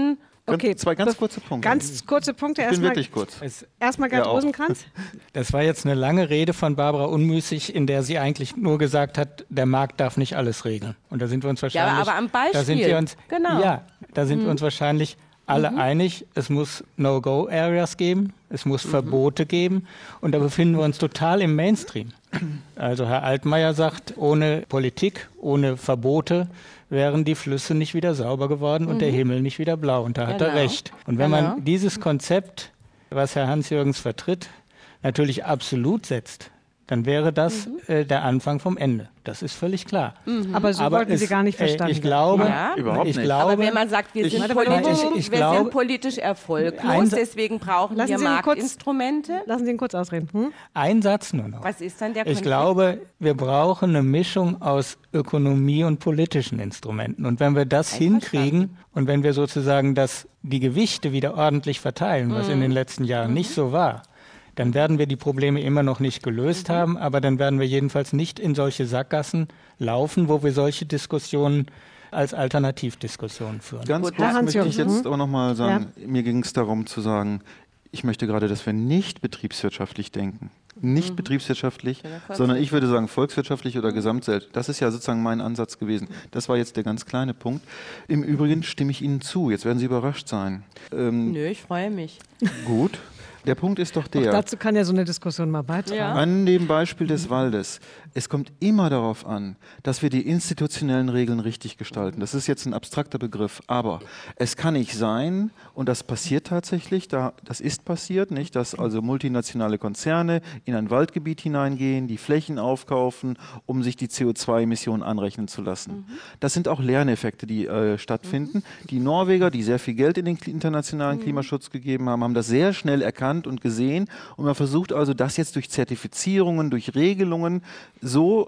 [SPEAKER 2] Okay,
[SPEAKER 4] zwei ganz kurze Punkte.
[SPEAKER 2] Ganz kurze Punkte.
[SPEAKER 4] Ich bin wirklich kurz.
[SPEAKER 2] Erstmal Gerd Rosenkranz.
[SPEAKER 1] Das war jetzt eine lange Rede von Barbara Unmüßig, in der sie eigentlich nur gesagt hat, der Markt darf nicht alles regeln. Und da sind wir uns wahrscheinlich...
[SPEAKER 3] Ja, aber am Beispiel.
[SPEAKER 1] Da sind wir uns,
[SPEAKER 3] genau.
[SPEAKER 1] Ja, da sind mhm. wir uns wahrscheinlich alle mhm. einig, es muss No-Go-Areas geben, es muss mhm. Verbote geben und da befinden wir uns total im Mainstream. Also Herr Altmaier sagt, ohne Politik, ohne Verbote wären die Flüsse nicht wieder sauber geworden und mhm. der Himmel nicht wieder blau. Und da hat genau. er recht. Und wenn genau. man dieses Konzept, was Herr Hans-Jürgens vertritt, natürlich absolut setzt, dann wäre das mhm. äh, der Anfang vom Ende. Das ist völlig klar.
[SPEAKER 2] Mhm. Aber so Aber wollten es, Sie gar nicht verstanden.
[SPEAKER 1] Äh, ich glaube,
[SPEAKER 3] ja?
[SPEAKER 4] Überhaupt
[SPEAKER 1] ich
[SPEAKER 4] nicht.
[SPEAKER 1] glaube,
[SPEAKER 3] aber wenn man sagt, wir,
[SPEAKER 1] ich,
[SPEAKER 3] sind, politisch,
[SPEAKER 1] ich, ich
[SPEAKER 3] wir
[SPEAKER 1] glaube,
[SPEAKER 3] sind politisch erfolglos, deswegen brauchen
[SPEAKER 2] lassen
[SPEAKER 3] wir
[SPEAKER 2] Sie
[SPEAKER 3] Marktinstrumente.
[SPEAKER 2] Kurz, lassen Sie ihn kurz ausreden. Hm?
[SPEAKER 1] Ein Satz nur noch.
[SPEAKER 3] Was ist dann der
[SPEAKER 1] Ich
[SPEAKER 3] Konflikt?
[SPEAKER 1] glaube, wir brauchen eine Mischung aus Ökonomie und politischen Instrumenten. Und wenn wir das hinkriegen und wenn wir sozusagen das, die Gewichte wieder ordentlich verteilen, mhm. was in den letzten Jahren mhm. nicht so war, dann werden wir die Probleme immer noch nicht gelöst mhm. haben, aber dann werden wir jedenfalls nicht in solche Sackgassen laufen, wo wir solche Diskussionen als Alternativdiskussionen führen.
[SPEAKER 4] Ganz
[SPEAKER 2] Gut,
[SPEAKER 4] kurz möchte ich jetzt
[SPEAKER 2] mhm.
[SPEAKER 4] auch noch mal sagen,
[SPEAKER 2] ja.
[SPEAKER 4] mir ging es darum zu sagen, ich möchte gerade, dass wir nicht betriebswirtschaftlich denken. Nicht mhm. betriebswirtschaftlich, sondern ich würde sagen volkswirtschaftlich oder Gesamtwelt. Das ist ja sozusagen mein Ansatz gewesen. Das war jetzt der ganz kleine Punkt. Im Übrigen stimme ich Ihnen zu. Jetzt werden Sie überrascht sein.
[SPEAKER 3] Ähm, Nö, ich freue mich.
[SPEAKER 4] Gut. Der Punkt ist doch der.
[SPEAKER 2] Auch dazu kann ja so eine Diskussion mal beitragen. Ja.
[SPEAKER 4] An dem Beispiel des Waldes. Es kommt immer darauf an, dass wir die institutionellen Regeln richtig gestalten. Das ist jetzt ein abstrakter Begriff, aber es kann nicht sein, und das passiert tatsächlich, da, das ist passiert, nicht, dass also multinationale Konzerne in ein Waldgebiet hineingehen, die Flächen aufkaufen, um sich die C O zwei Emissionen anrechnen zu lassen. Mhm. Das sind auch Lerneffekte, die äh, stattfinden. Mhm. Die Norweger, die sehr viel Geld in den internationalen mhm. Klimaschutz gegeben haben, haben das sehr schnell erkannt und gesehen und man versucht also, das jetzt durch Zertifizierungen, durch Regelungen so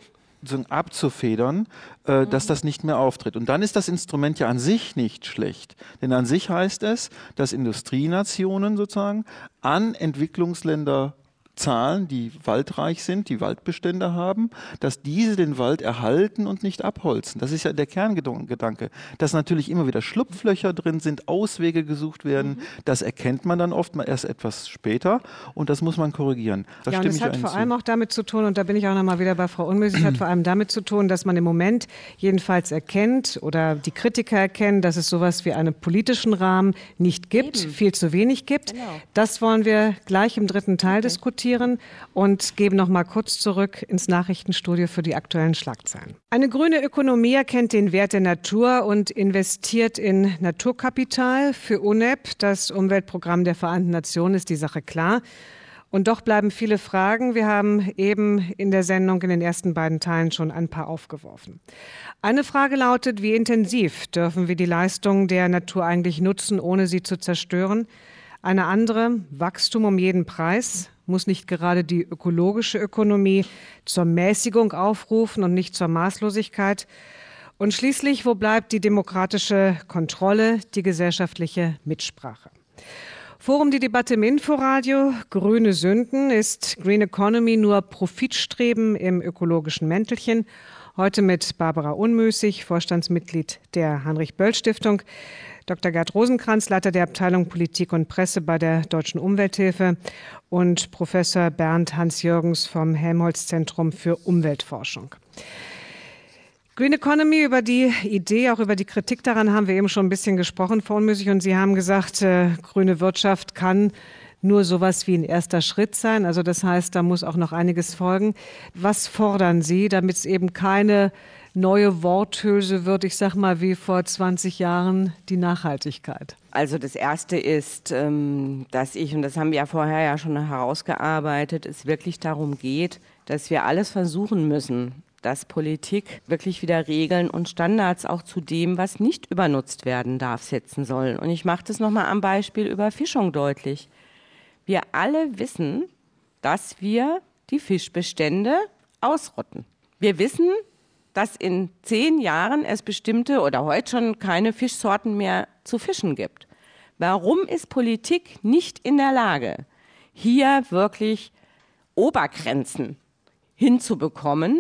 [SPEAKER 4] abzufedern, äh, mhm. dass das nicht mehr auftritt. Und dann ist das Instrument ja an sich nicht schlecht. Denn an sich heißt es, dass Industrienationen sozusagen an Entwicklungsländer zahlen, die waldreich sind, die Waldbestände haben, dass diese den Wald erhalten und nicht abholzen. Das ist ja der Kerngedanke. Dass natürlich immer wieder Schlupflöcher drin sind, Auswege gesucht werden, mhm. das erkennt man dann oft mal erst etwas später und das muss man korrigieren. Da
[SPEAKER 2] ja,
[SPEAKER 4] stimme
[SPEAKER 2] und es
[SPEAKER 4] ich
[SPEAKER 2] hat
[SPEAKER 4] Ihnen
[SPEAKER 2] vor
[SPEAKER 4] zu.
[SPEAKER 2] allem auch damit zu tun, und da bin ich auch nochmal wieder bei Frau Unmüßig, hat vor allem damit zu tun, dass man im Moment jedenfalls erkennt oder die Kritiker erkennen, dass es sowas wie einen politischen Rahmen nicht gibt, Eben. viel zu wenig gibt. Genau. Das wollen wir gleich im dritten Teil okay. diskutieren. Und geben noch mal kurz zurück ins Nachrichtenstudio für die aktuellen Schlagzeilen. Eine grüne Ökonomie erkennt den Wert der Natur und investiert in Naturkapital. Für U N E P, das Umweltprogramm der Vereinten Nationen, ist die Sache klar. Und doch bleiben viele Fragen. Wir haben eben in der Sendung in den ersten beiden Teilen schon ein paar aufgeworfen. Eine Frage lautet, wie intensiv dürfen wir die Leistungen der Natur eigentlich nutzen, ohne sie zu zerstören? Eine andere, Wachstum um jeden Preis. Muss nicht gerade die ökologische Ökonomie zur Mäßigung aufrufen und nicht zur Maßlosigkeit? Und schließlich, wo bleibt die demokratische Kontrolle, die gesellschaftliche Mitsprache? Forum die Debatte im Inforadio. Grüne Sünden. Ist Green Economy nur Profitstreben im ökologischen Mäntelchen? Heute mit Barbara Unmüßig, Vorstandsmitglied der Heinrich-Böll-Stiftung, Doktor Gerd Rosenkranz, Leiter der Abteilung Politik und Presse bei der Deutschen Umwelthilfe und Professor Bernd Hans-Jürgens vom Helmholtz-Zentrum für Umweltforschung. Green Economy, über die Idee, auch über die Kritik daran haben wir eben schon ein bisschen gesprochen, Frau Unmüßig, und Sie haben gesagt, äh, grüne Wirtschaft kann nur sowas wie ein erster Schritt sein. Also das heißt, da muss auch noch einiges folgen. Was fordern Sie, damit es eben keine neue Worthülse wird, ich sag mal wie vor zwanzig Jahren, die Nachhaltigkeit?
[SPEAKER 3] Also das Erste ist, dass ich, und das haben wir ja vorher ja schon herausgearbeitet, es wirklich darum geht, dass wir alles versuchen müssen, dass Politik wirklich wieder Regeln und Standards auch zu dem, was nicht übernutzt werden darf, setzen soll. Und ich mache das nochmal am Beispiel Überfischung deutlich. Wir alle wissen, dass wir die Fischbestände ausrotten. Wir wissen, dass in zehn Jahren es bestimmte oder heute schon keine Fischsorten mehr zu fischen gibt. Warum ist Politik nicht in der Lage, hier wirklich Obergrenzen hinzubekommen,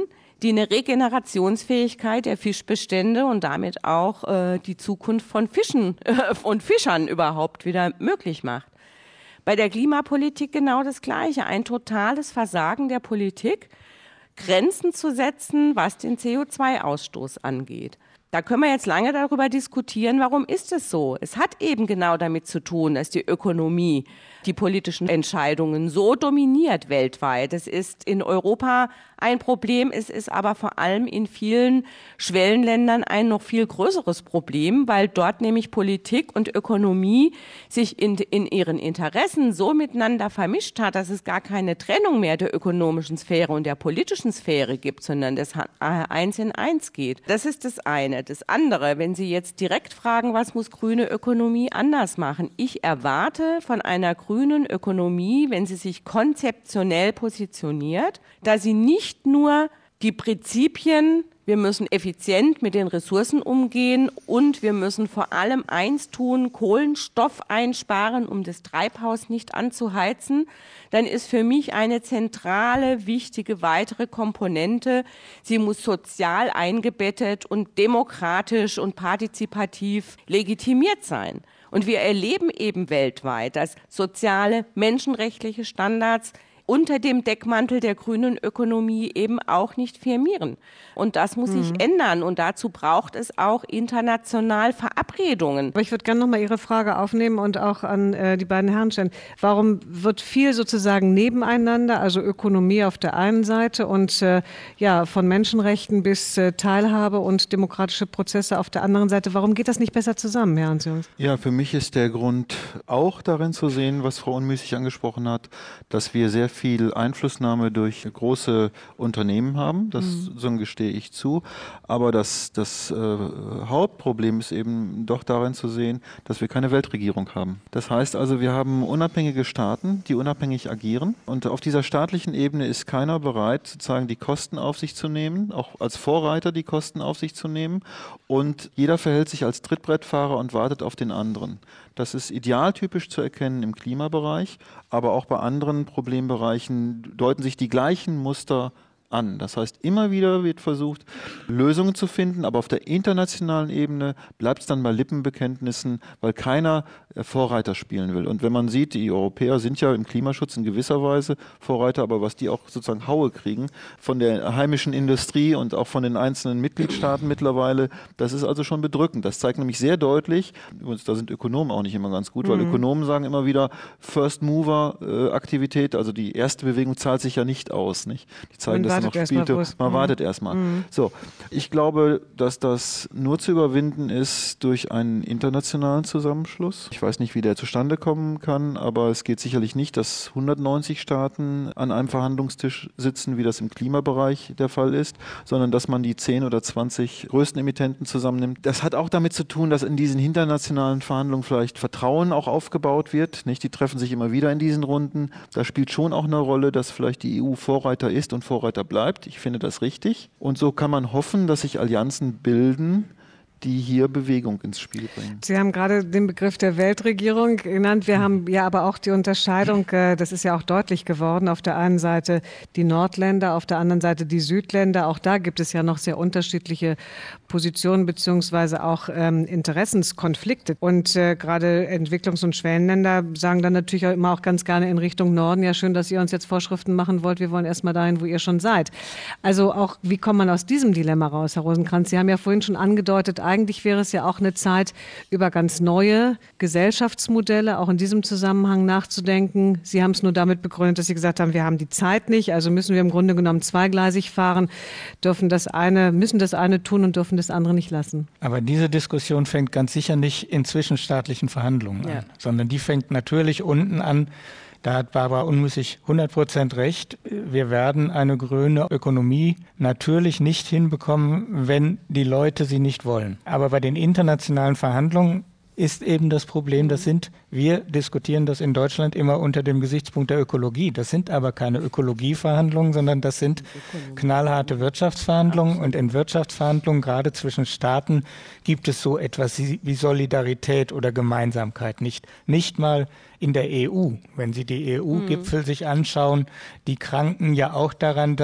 [SPEAKER 3] die eine Regenerationsfähigkeit der Fischbestände und damit auch äh, die Zukunft von Fischen äh, und Fischern überhaupt wieder möglich macht. Bei der Klimapolitik genau das Gleiche, ein totales Versagen der Politik, Grenzen zu setzen, was den C O zwei Ausstoß angeht. Da können wir jetzt lange darüber diskutieren, warum ist es so? Es hat eben genau damit zu tun, dass die Ökonomie die politischen Entscheidungen so dominiert weltweit. Es ist in Europa ein Problem, es ist aber vor allem in vielen Schwellenländern ein noch viel größeres Problem, weil dort nämlich Politik und Ökonomie sich in, in ihren Interessen so miteinander vermischt hat, dass es gar keine Trennung mehr der ökonomischen Sphäre und der politischen Sphäre gibt, sondern das eins in eins geht. Das ist das eine. Das andere, wenn Sie jetzt direkt fragen, was muss grüne Ökonomie anders machen? Ich erwarte von einer grünen Ökonomie, wenn sie sich konzeptionell positioniert, dass sie nicht nur die Prinzipien, wir müssen effizient mit den Ressourcen umgehen und wir müssen vor allem eins tun, Kohlenstoff einsparen, um das Treibhaus nicht anzuheizen, dann ist für mich eine zentrale, wichtige weitere Komponente, sie muss sozial eingebettet und demokratisch und partizipativ legitimiert sein. Und wir erleben eben weltweit, dass soziale, menschenrechtliche Standards unter dem Deckmantel der grünen Ökonomie eben auch nicht firmieren. Und das muss sich mhm. ändern. Und dazu braucht es auch international Verabredungen.
[SPEAKER 2] Aber ich würde gerne nochmal Ihre Frage aufnehmen und auch an äh, die beiden Herren stellen. Warum wird viel sozusagen nebeneinander, also Ökonomie auf der einen Seite und äh, ja von Menschenrechten bis äh, Teilhabe und demokratische Prozesse auf der anderen Seite, warum geht das nicht besser zusammen, Herr Hans-Jungs?
[SPEAKER 4] Ja, für mich ist der Grund auch darin zu sehen, was Frau Unmüßig angesprochen hat, dass wir sehr viel Einflussnahme durch große Unternehmen haben, das mhm. so gestehe ich zu, aber das, das äh, Hauptproblem ist eben doch darin zu sehen, dass wir keine Weltregierung haben. Das heißt also, wir haben unabhängige Staaten, die unabhängig agieren und auf dieser staatlichen Ebene ist keiner bereit, sozusagen die Kosten auf sich zu nehmen, auch als Vorreiter die Kosten auf sich zu nehmen und jeder verhält sich als Trittbrettfahrer und wartet auf den anderen. Das ist idealtypisch zu erkennen im Klimabereich, aber auch bei anderen Problembereichen deuten sich die gleichen Muster an. Das heißt, immer wieder wird versucht, Lösungen zu finden, aber auf der internationalen Ebene bleibt es dann bei Lippenbekenntnissen, weil keiner Vorreiter spielen will. Und wenn man sieht, die Europäer sind ja im Klimaschutz in gewisser Weise Vorreiter, aber was die auch sozusagen Haue kriegen von der heimischen Industrie und auch von den einzelnen Mitgliedstaaten mittlerweile, das ist also schon bedrückend. Das zeigt nämlich sehr deutlich, übrigens, da sind Ökonomen auch nicht immer ganz gut, mhm. weil Ökonomen sagen immer wieder, First Mover äh, Aktivität, also die erste Bewegung zahlt sich ja nicht aus. Nicht? Die zeigen, dass noch spielte. Man mhm. wartet erstmal. Mhm. So, ich glaube, dass das nur zu überwinden ist durch einen internationalen Zusammenschluss. Ich weiß nicht, wie der zustande kommen kann, aber es geht sicherlich nicht, dass hundertneunzig Staaten an einem Verhandlungstisch sitzen, wie das im Klimabereich der Fall ist, sondern dass man die zehn oder zwanzig größten Emittenten zusammennimmt. Das hat auch damit zu tun, dass in diesen internationalen Verhandlungen vielleicht Vertrauen auch aufgebaut wird. Nicht? Die treffen sich immer wieder in diesen Runden. Da spielt schon auch eine Rolle, dass vielleicht die E U Vorreiter ist und Vorreiter bleibt. Ich finde das richtig. Und so kann man hoffen, dass sich Allianzen bilden, die hier Bewegung ins Spiel bringen.
[SPEAKER 2] Sie haben gerade den Begriff der Weltregierung genannt. Wir haben ja aber auch die Unterscheidung, das ist ja auch deutlich geworden, auf der einen Seite die Nordländer, auf der anderen Seite die Südländer. Auch da gibt es ja noch sehr unterschiedliche Positionen beziehungsweise auch ähm, Interessenskonflikte. Und äh, gerade Entwicklungs- und Schwellenländer sagen dann natürlich auch immer auch ganz gerne in Richtung Norden, ja schön, dass ihr uns jetzt Vorschriften machen wollt, wir wollen erstmal dahin, wo ihr schon seid. Also auch, wie kommt man aus diesem Dilemma raus, Herr Rosenkranz? Sie haben ja vorhin schon angedeutet, eigentlich wäre es ja auch eine Zeit, über ganz neue Gesellschaftsmodelle auch in diesem Zusammenhang nachzudenken. Sie haben es nur damit begründet, dass Sie gesagt haben, wir haben die Zeit nicht, also müssen wir im Grunde genommen zweigleisig fahren, dürfen das eine, müssen das eine tun und dürfen das andere nicht lassen.
[SPEAKER 1] Aber diese Diskussion fängt ganz sicher nicht in zwischenstaatlichen Verhandlungen ja. an, sondern die fängt natürlich unten an. Da hat Barbara Unmüßig hundert Prozent recht. Wir werden eine grüne Ökonomie natürlich nicht hinbekommen, wenn die Leute sie nicht wollen. Aber bei den internationalen Verhandlungen ist eben das Problem, das sind, wir diskutieren das in Deutschland immer unter dem Gesichtspunkt der Ökologie. Das sind aber keine Ökologieverhandlungen, sondern das sind knallharte Wirtschaftsverhandlungen. Und in Wirtschaftsverhandlungen, gerade zwischen Staaten, gibt es so etwas wie Solidarität oder Gemeinsamkeit nicht. Nicht mal in der E U. Wenn Sie die E U-Gipfel mhm. sich anschauen, die kranken ja auch daran, dass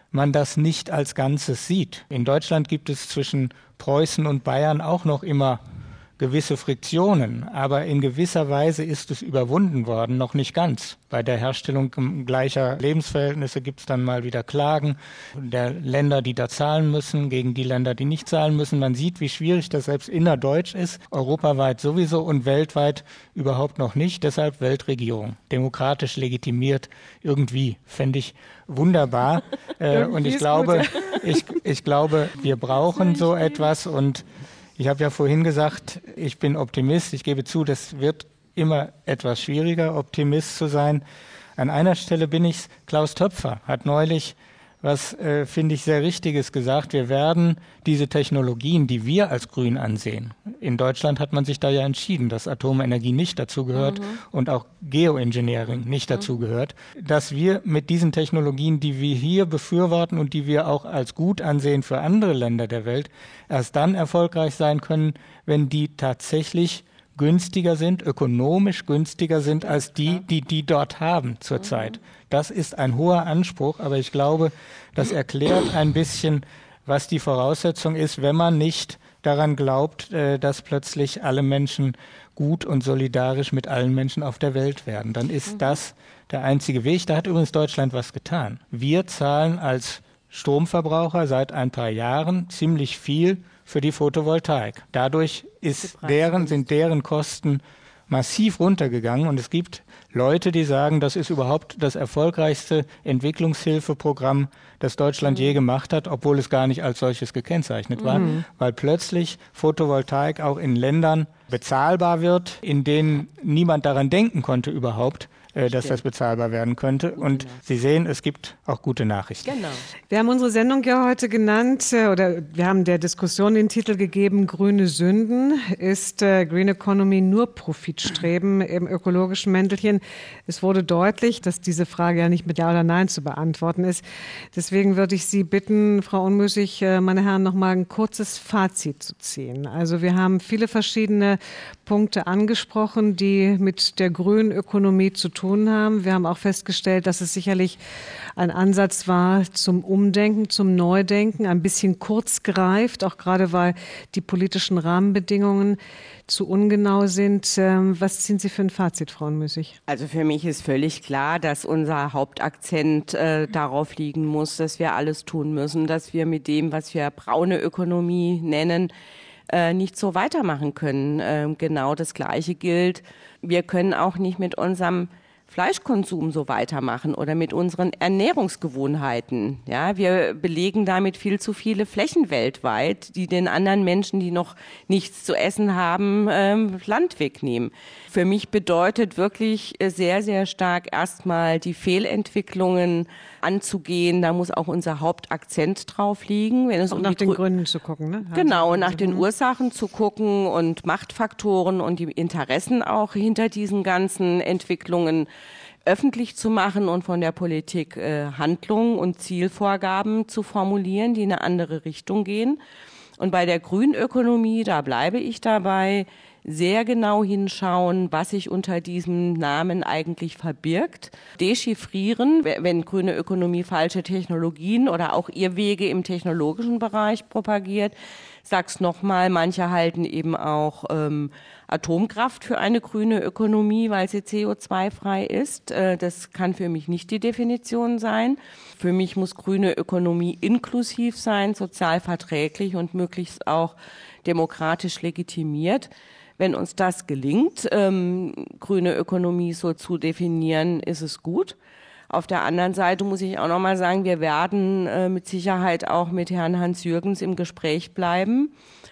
[SPEAKER 1] man das nicht als Ganzes sieht. In Deutschland gibt es zwischen Preußen und Bayern auch noch immer gewisse Friktionen, aber in gewisser Weise ist es überwunden worden, noch nicht ganz. Bei der Herstellung gleicher Lebensverhältnisse gibt es dann mal wieder Klagen der Länder, die da zahlen müssen, gegen die Länder, die nicht zahlen müssen. Man sieht, wie schwierig das selbst innerdeutsch ist, europaweit sowieso und weltweit überhaupt noch nicht. Deshalb Weltregierung, demokratisch legitimiert, irgendwie, fände ich wunderbar. äh, und ich glaube, ich, ich glaube, wir brauchen so etwas und ich habe ja vorhin gesagt, ich bin Optimist. Ich gebe zu, das wird immer etwas schwieriger, Optimist zu sein. An einer Stelle bin ich's. Klaus Töpfer hat neulich was, äh, finde ich, sehr Richtiges gesagt. Wir werden diese Technologien, die wir als grün ansehen, in Deutschland hat man sich da ja entschieden, dass Atomenergie nicht dazu gehört mhm. und auch Geoengineering nicht dazu mhm. gehört, dass wir mit diesen Technologien, die wir hier befürworten und die wir auch als gut ansehen für andere Länder der Welt, erst dann erfolgreich sein können, wenn die tatsächlich günstiger sind, ökonomisch günstiger sind als die, die die dort haben zurzeit. Das ist ein hoher Anspruch, aber ich glaube, das erklärt ein bisschen, was die Voraussetzung ist, wenn man nicht daran glaubt, dass plötzlich alle Menschen gut und solidarisch mit allen Menschen auf der Welt werden. Dann ist mhm. das der einzige Weg. Da hat übrigens Deutschland was getan. Wir zahlen als Stromverbraucher seit ein paar Jahren ziemlich viel für die Photovoltaik. Dadurch ist deren, sind deren Kosten massiv runtergegangen und es gibt Leute, die sagen, das ist überhaupt das erfolgreichste Entwicklungshilfeprogramm, das Deutschland mhm. je gemacht hat, obwohl es gar nicht als solches gekennzeichnet war, mhm. weil plötzlich Photovoltaik auch in Ländern bezahlbar wird, in denen niemand daran denken konnte überhaupt, dass Stimmt. das bezahlbar werden könnte. Und genau. Sie sehen, es gibt auch gute Nachrichten.
[SPEAKER 2] Genau. Wir haben unsere Sendung ja heute genannt, oder wir haben der Diskussion den Titel gegeben, Grüne Sünden. Ist äh, Green Economy nur Profitstreben im ökologischen Mäntelchen? Es wurde deutlich, dass diese Frage ja nicht mit Ja oder Nein zu beantworten ist. Deswegen würde ich Sie bitten, Frau Unmüßig, äh, meine Herren, noch mal ein kurzes Fazit zu ziehen. Also wir haben viele verschiedene Punkte angesprochen, die mit der grünen Ökonomie zu tun haben. Wir haben auch festgestellt, dass es sicherlich ein Ansatz war zum Umdenken, zum Neudenken, ein bisschen kurz greift, auch gerade weil die politischen Rahmenbedingungen zu ungenau sind. Was ziehen Sie für ein Fazit, Frau Unmüßig?
[SPEAKER 3] Also für mich ist völlig klar, dass unser Hauptakzent äh, darauf liegen muss, dass wir alles tun müssen, dass wir mit dem, was wir braune Ökonomie nennen, äh, nicht so weitermachen können. Äh, genau das Gleiche gilt. Wir können auch nicht mit unserem Fleischkonsum so weitermachen oder mit unseren Ernährungsgewohnheiten. Ja, wir belegen damit viel zu viele Flächen weltweit, die den anderen Menschen, die noch nichts zu essen haben, ähm, Land wegnehmen. Für mich bedeutet wirklich sehr, sehr stark erstmal die Fehlentwicklungen anzugehen. Da muss auch unser Hauptakzent drauf liegen. Wenn es
[SPEAKER 2] auch
[SPEAKER 3] um
[SPEAKER 2] nach
[SPEAKER 3] die
[SPEAKER 2] den
[SPEAKER 3] Grü-
[SPEAKER 2] Gründen zu gucken, ne?
[SPEAKER 3] Genau, nach den Ursachen zu gucken und Machtfaktoren und die Interessen auch hinter diesen ganzen Entwicklungen öffentlich zu machen und von der Politik äh, Handlungen und Zielvorgaben zu formulieren, die in eine andere Richtung gehen. Und bei der Grünökonomie, da bleibe ich dabei, sehr genau hinschauen, was sich unter diesem Namen eigentlich verbirgt. Dechiffrieren, wenn grüne Ökonomie falsche Technologien oder auch Irrwege im technologischen Bereich propagiert. Sag's nochmal, manche halten eben auch ähm, Atomkraft für eine grüne Ökonomie, weil sie C O zwei frei ist. Äh, das kann für mich nicht die Definition sein. Für mich muss grüne Ökonomie inklusiv sein, sozial verträglich und möglichst auch demokratisch legitimiert. Wenn uns das gelingt, ähm, grüne Ökonomie so zu definieren, ist es gut. Auf der anderen Seite muss ich auch noch mal sagen, wir werden äh, mit Sicherheit auch mit Herrn Hans-Jürgens im Gespräch bleiben,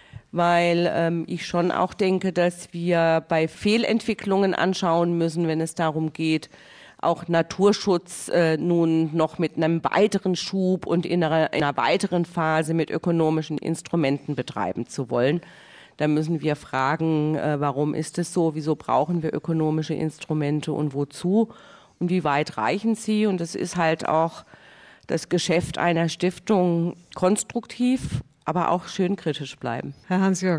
[SPEAKER 3] weil ähm, ich schon auch denke, dass wir bei Fehlentwicklungen anschauen müssen, wenn es darum geht, auch Naturschutz äh, nun noch mit einem weiteren Schub und in einer, in einer weiteren Phase mit ökonomischen Instrumenten betreiben zu wollen. Da müssen wir fragen, äh, warum ist es so, wieso brauchen wir ökonomische Instrumente und wozu und wie weit reichen sie? Und es ist halt auch das Geschäft einer Stiftung, konstruktiv, aber auch schön kritisch bleiben.
[SPEAKER 2] Herr Hans-Jürgens.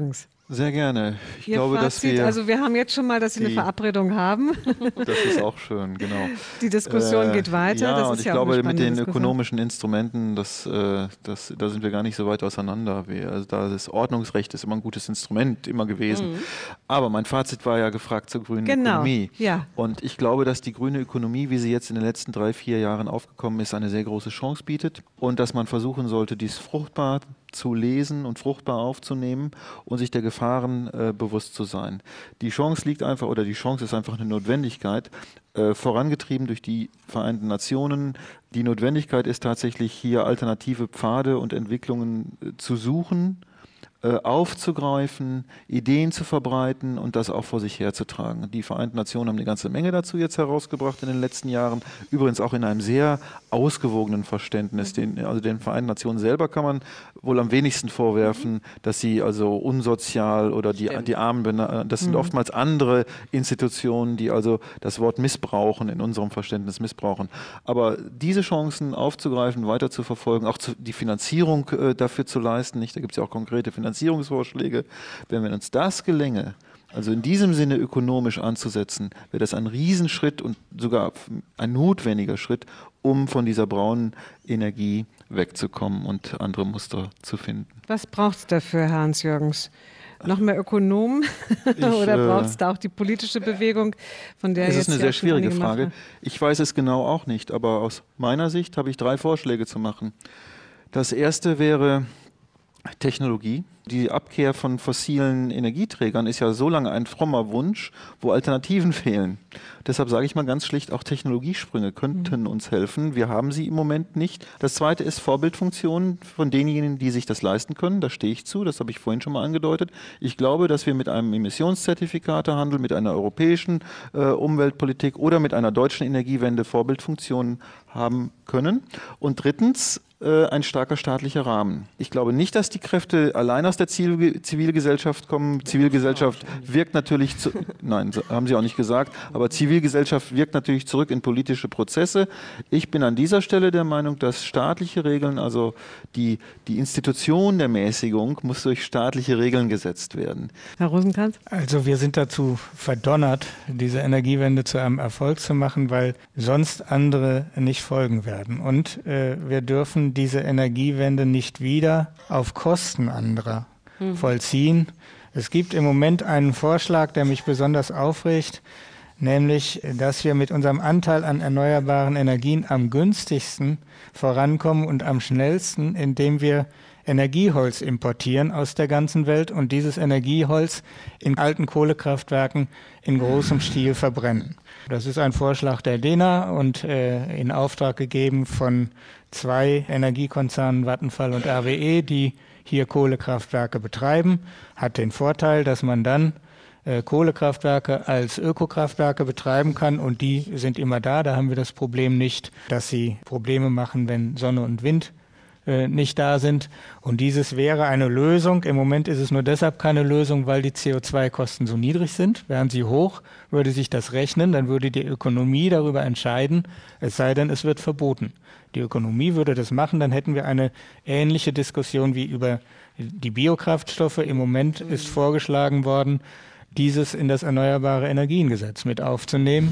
[SPEAKER 4] Sehr gerne. Ich
[SPEAKER 2] Ihr
[SPEAKER 4] glaube,
[SPEAKER 2] Fazit,
[SPEAKER 4] dass wir...
[SPEAKER 2] Also wir haben jetzt schon mal, dass Sie eine Verabredung haben.
[SPEAKER 4] Das ist auch schön, genau.
[SPEAKER 2] Die Diskussion äh, geht weiter.
[SPEAKER 4] Ja,
[SPEAKER 2] das
[SPEAKER 4] und
[SPEAKER 2] ist
[SPEAKER 4] ich
[SPEAKER 2] ja
[SPEAKER 4] glaube,
[SPEAKER 2] auch eine
[SPEAKER 4] mit den
[SPEAKER 2] Diskussion.
[SPEAKER 4] ökonomischen Instrumenten, das, äh, das, da sind wir gar nicht so weit auseinander. Wir, also da das Ordnungsrecht ist immer ein gutes Instrument, immer gewesen. Mhm. Aber mein Fazit war ja gefragt zur grünen
[SPEAKER 2] genau.
[SPEAKER 4] Ökonomie.
[SPEAKER 2] Ja.
[SPEAKER 4] Und ich glaube, dass die grüne Ökonomie, wie sie jetzt in den letzten drei, vier Jahren aufgekommen ist, eine sehr große Chance bietet und dass man versuchen sollte, dies fruchtbar zu lesen und fruchtbar aufzunehmen und sich der Gefahren äh, bewusst zu sein. Die Chance liegt einfach, oder die Chance ist einfach eine Notwendigkeit, äh, vorangetrieben durch die Vereinten Nationen. Die Notwendigkeit ist tatsächlich hier alternative Pfade und Entwicklungen äh, zu suchen, äh, aufzugreifen, Ideen zu verbreiten und das auch vor sich herzutragen. Die Vereinten Nationen haben eine ganze Menge dazu jetzt herausgebracht in den letzten Jahren, übrigens auch in einem sehr ausgewogenen Verständnis. Den, also den Vereinten Nationen selber kann man wohl am wenigsten vorwerfen, dass sie also unsozial oder die, die Armen, das sind mhm. oftmals andere Institutionen, die also das Wort missbrauchen, in unserem Verständnis missbrauchen. Aber diese Chancen aufzugreifen, weiter zu verfolgen, auch zu, die Finanzierung äh, dafür zu leisten, nicht? Da gibt es ja auch konkrete Finanzierungsvorschläge. Wenn wir uns das gelänge, also in diesem Sinne ökonomisch anzusetzen, wäre das ein Riesenschritt und sogar ein notwendiger Schritt, um von dieser braunen Energie wegzukommen und andere Muster zu finden.
[SPEAKER 2] Was braucht es dafür, Hans-Jürgens? Noch mehr Ökonomen
[SPEAKER 4] ich,
[SPEAKER 2] oder
[SPEAKER 4] äh,
[SPEAKER 2] braucht es da auch die politische Bewegung, von der
[SPEAKER 4] es
[SPEAKER 2] jetzt
[SPEAKER 4] ist eine sehr schwierige Frage.
[SPEAKER 2] Haben?
[SPEAKER 4] Ich weiß es genau auch nicht, aber aus meiner Sicht habe ich drei Vorschläge zu machen. Das erste wäre Technologie. Die Abkehr von fossilen Energieträgern ist ja so lange ein frommer Wunsch, wo Alternativen fehlen. Deshalb sage ich mal ganz schlicht, auch Technologiesprünge könnten mhm. uns helfen. Wir haben sie im Moment nicht. Das zweite ist Vorbildfunktionen von denjenigen, die sich das leisten können. Da stehe ich zu, das habe ich vorhin schon mal angedeutet. Ich glaube, dass wir mit einem Emissionszertifikatehandel, mit einer europäischen äh, Umweltpolitik oder mit einer deutschen Energiewende Vorbildfunktionen haben können. Und drittens, ein starker staatlicher Rahmen. Ich glaube nicht, dass die Kräfte allein aus der Zivilgesellschaft kommen. Zivilgesellschaft wirkt natürlich, zu, nein, haben Sie auch nicht gesagt, aber Zivilgesellschaft wirkt natürlich zurück in politische Prozesse. Ich bin an dieser Stelle der Meinung, dass staatliche Regeln, also die, die Institution der Mäßigung, muss durch staatliche Regeln gesetzt werden.
[SPEAKER 2] Herr Rosenkranz?
[SPEAKER 1] Also wir sind dazu verdonnert, diese Energiewende zu einem Erfolg zu machen, weil sonst andere nicht folgen werden. Und äh, wir dürfen diese Energiewende nicht wieder auf Kosten anderer mhm. vollziehen. Es gibt im Moment einen Vorschlag, der mich besonders aufregt, nämlich, dass wir mit unserem Anteil an erneuerbaren Energien am günstigsten vorankommen und am schnellsten, indem wir Energieholz importieren aus der ganzen Welt und dieses Energieholz in alten Kohlekraftwerken in großem Stil verbrennen. Das ist ein Vorschlag der D E N A und äh, in Auftrag gegeben von zwei Energiekonzernen, Vattenfall und R W E, die hier Kohlekraftwerke betreiben. Hat den Vorteil, dass man dann äh, Kohlekraftwerke als Ökokraftwerke betreiben kann und die sind immer da. Da haben wir das Problem nicht, dass sie Probleme machen, wenn Sonne und Wind nicht da sind. Und dieses wäre eine Lösung. Im Moment ist es nur deshalb keine Lösung, weil die C O zwei Kosten so niedrig sind. Wären sie hoch, würde sich das rechnen, dann würde die Ökonomie darüber entscheiden, es sei denn, es wird verboten. Die Ökonomie würde das machen, dann hätten wir eine ähnliche Diskussion wie über die Biokraftstoffe. Im Moment ist vorgeschlagen worden, dieses in das Erneuerbare Energiengesetz mit aufzunehmen.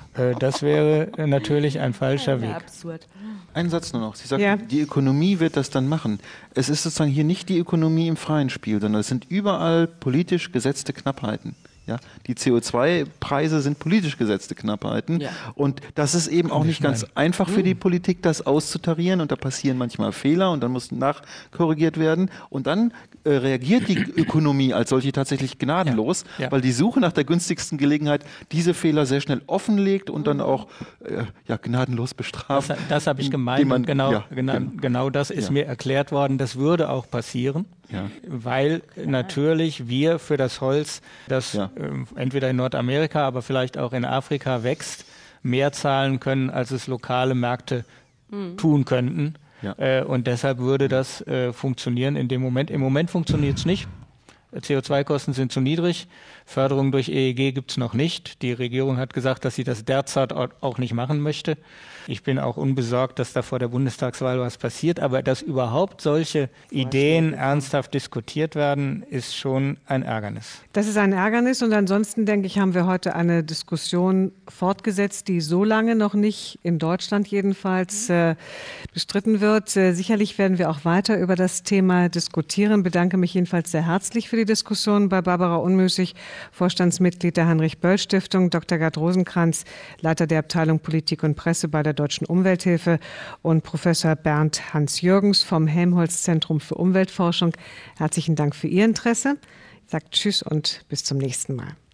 [SPEAKER 1] Das wäre natürlich ein falscher Weg.
[SPEAKER 3] Absurd.
[SPEAKER 4] Ein Satz nur noch. Sie sagt,
[SPEAKER 2] ja.
[SPEAKER 4] die Ökonomie wird das dann machen. Es ist sozusagen hier nicht die Ökonomie im freien Spiel, sondern es sind überall politisch gesetzte Knappheiten. Ja, die C O zwei Preise sind politisch gesetzte Knappheiten. Ja. Und das ist eben auch nicht ganz einfach für die Politik, das auszutarieren. Und da passieren manchmal Fehler und dann muss nachkorrigiert werden. Und dann äh, reagiert die Ökonomie als solche tatsächlich gnadenlos, ja. Ja. weil die Suche nach der günstigsten Gelegenheit diese Fehler sehr schnell offenlegt und dann auch äh, ja, gnadenlos bestraft.
[SPEAKER 1] Das, das habe ich gemeint.
[SPEAKER 4] Man,
[SPEAKER 1] genau,
[SPEAKER 4] ja,
[SPEAKER 1] genau,
[SPEAKER 4] genau.
[SPEAKER 1] genau das ist
[SPEAKER 4] ja.
[SPEAKER 1] mir erklärt worden. Das würde auch passieren. Ja. Weil natürlich wir für das Holz, das ja. äh, entweder in Nordamerika, aber vielleicht auch in Afrika wächst, mehr zahlen können, als es lokale Märkte mhm. tun könnten. Ja. Äh, und deshalb würde das äh, funktionieren in dem Moment. Im Moment funktioniert es nicht. C O zwei Kosten sind zu niedrig, Förderung durch E E G gibt es noch nicht. Die Regierung hat gesagt, dass sie das derzeit auch nicht machen möchte. Ich bin auch unbesorgt, dass da vor der Bundestagswahl was passiert, aber dass überhaupt solche Ideen ernsthaft diskutiert werden, ist schon ein Ärgernis.
[SPEAKER 2] Das ist ein Ärgernis und ansonsten, denke ich, haben wir heute eine Diskussion fortgesetzt, die so lange noch nicht in Deutschland jedenfalls äh, bestritten wird. Äh, sicherlich werden wir auch weiter über das Thema diskutieren. Ich bedanke mich jedenfalls sehr herzlich für die Diskussion bei Barbara Unmüßig, Vorstandsmitglied der Heinrich-Böll-Stiftung, Doktor Gerd Rosenkranz, Leiter der Abteilung Politik und Presse bei der Deutschen Umwelthilfe und Professor Bernd Hans-Jürgens vom Helmholtz-Zentrum für Umweltforschung. Herzlichen Dank für Ihr Interesse. Ich sage Tschüss und bis zum nächsten Mal.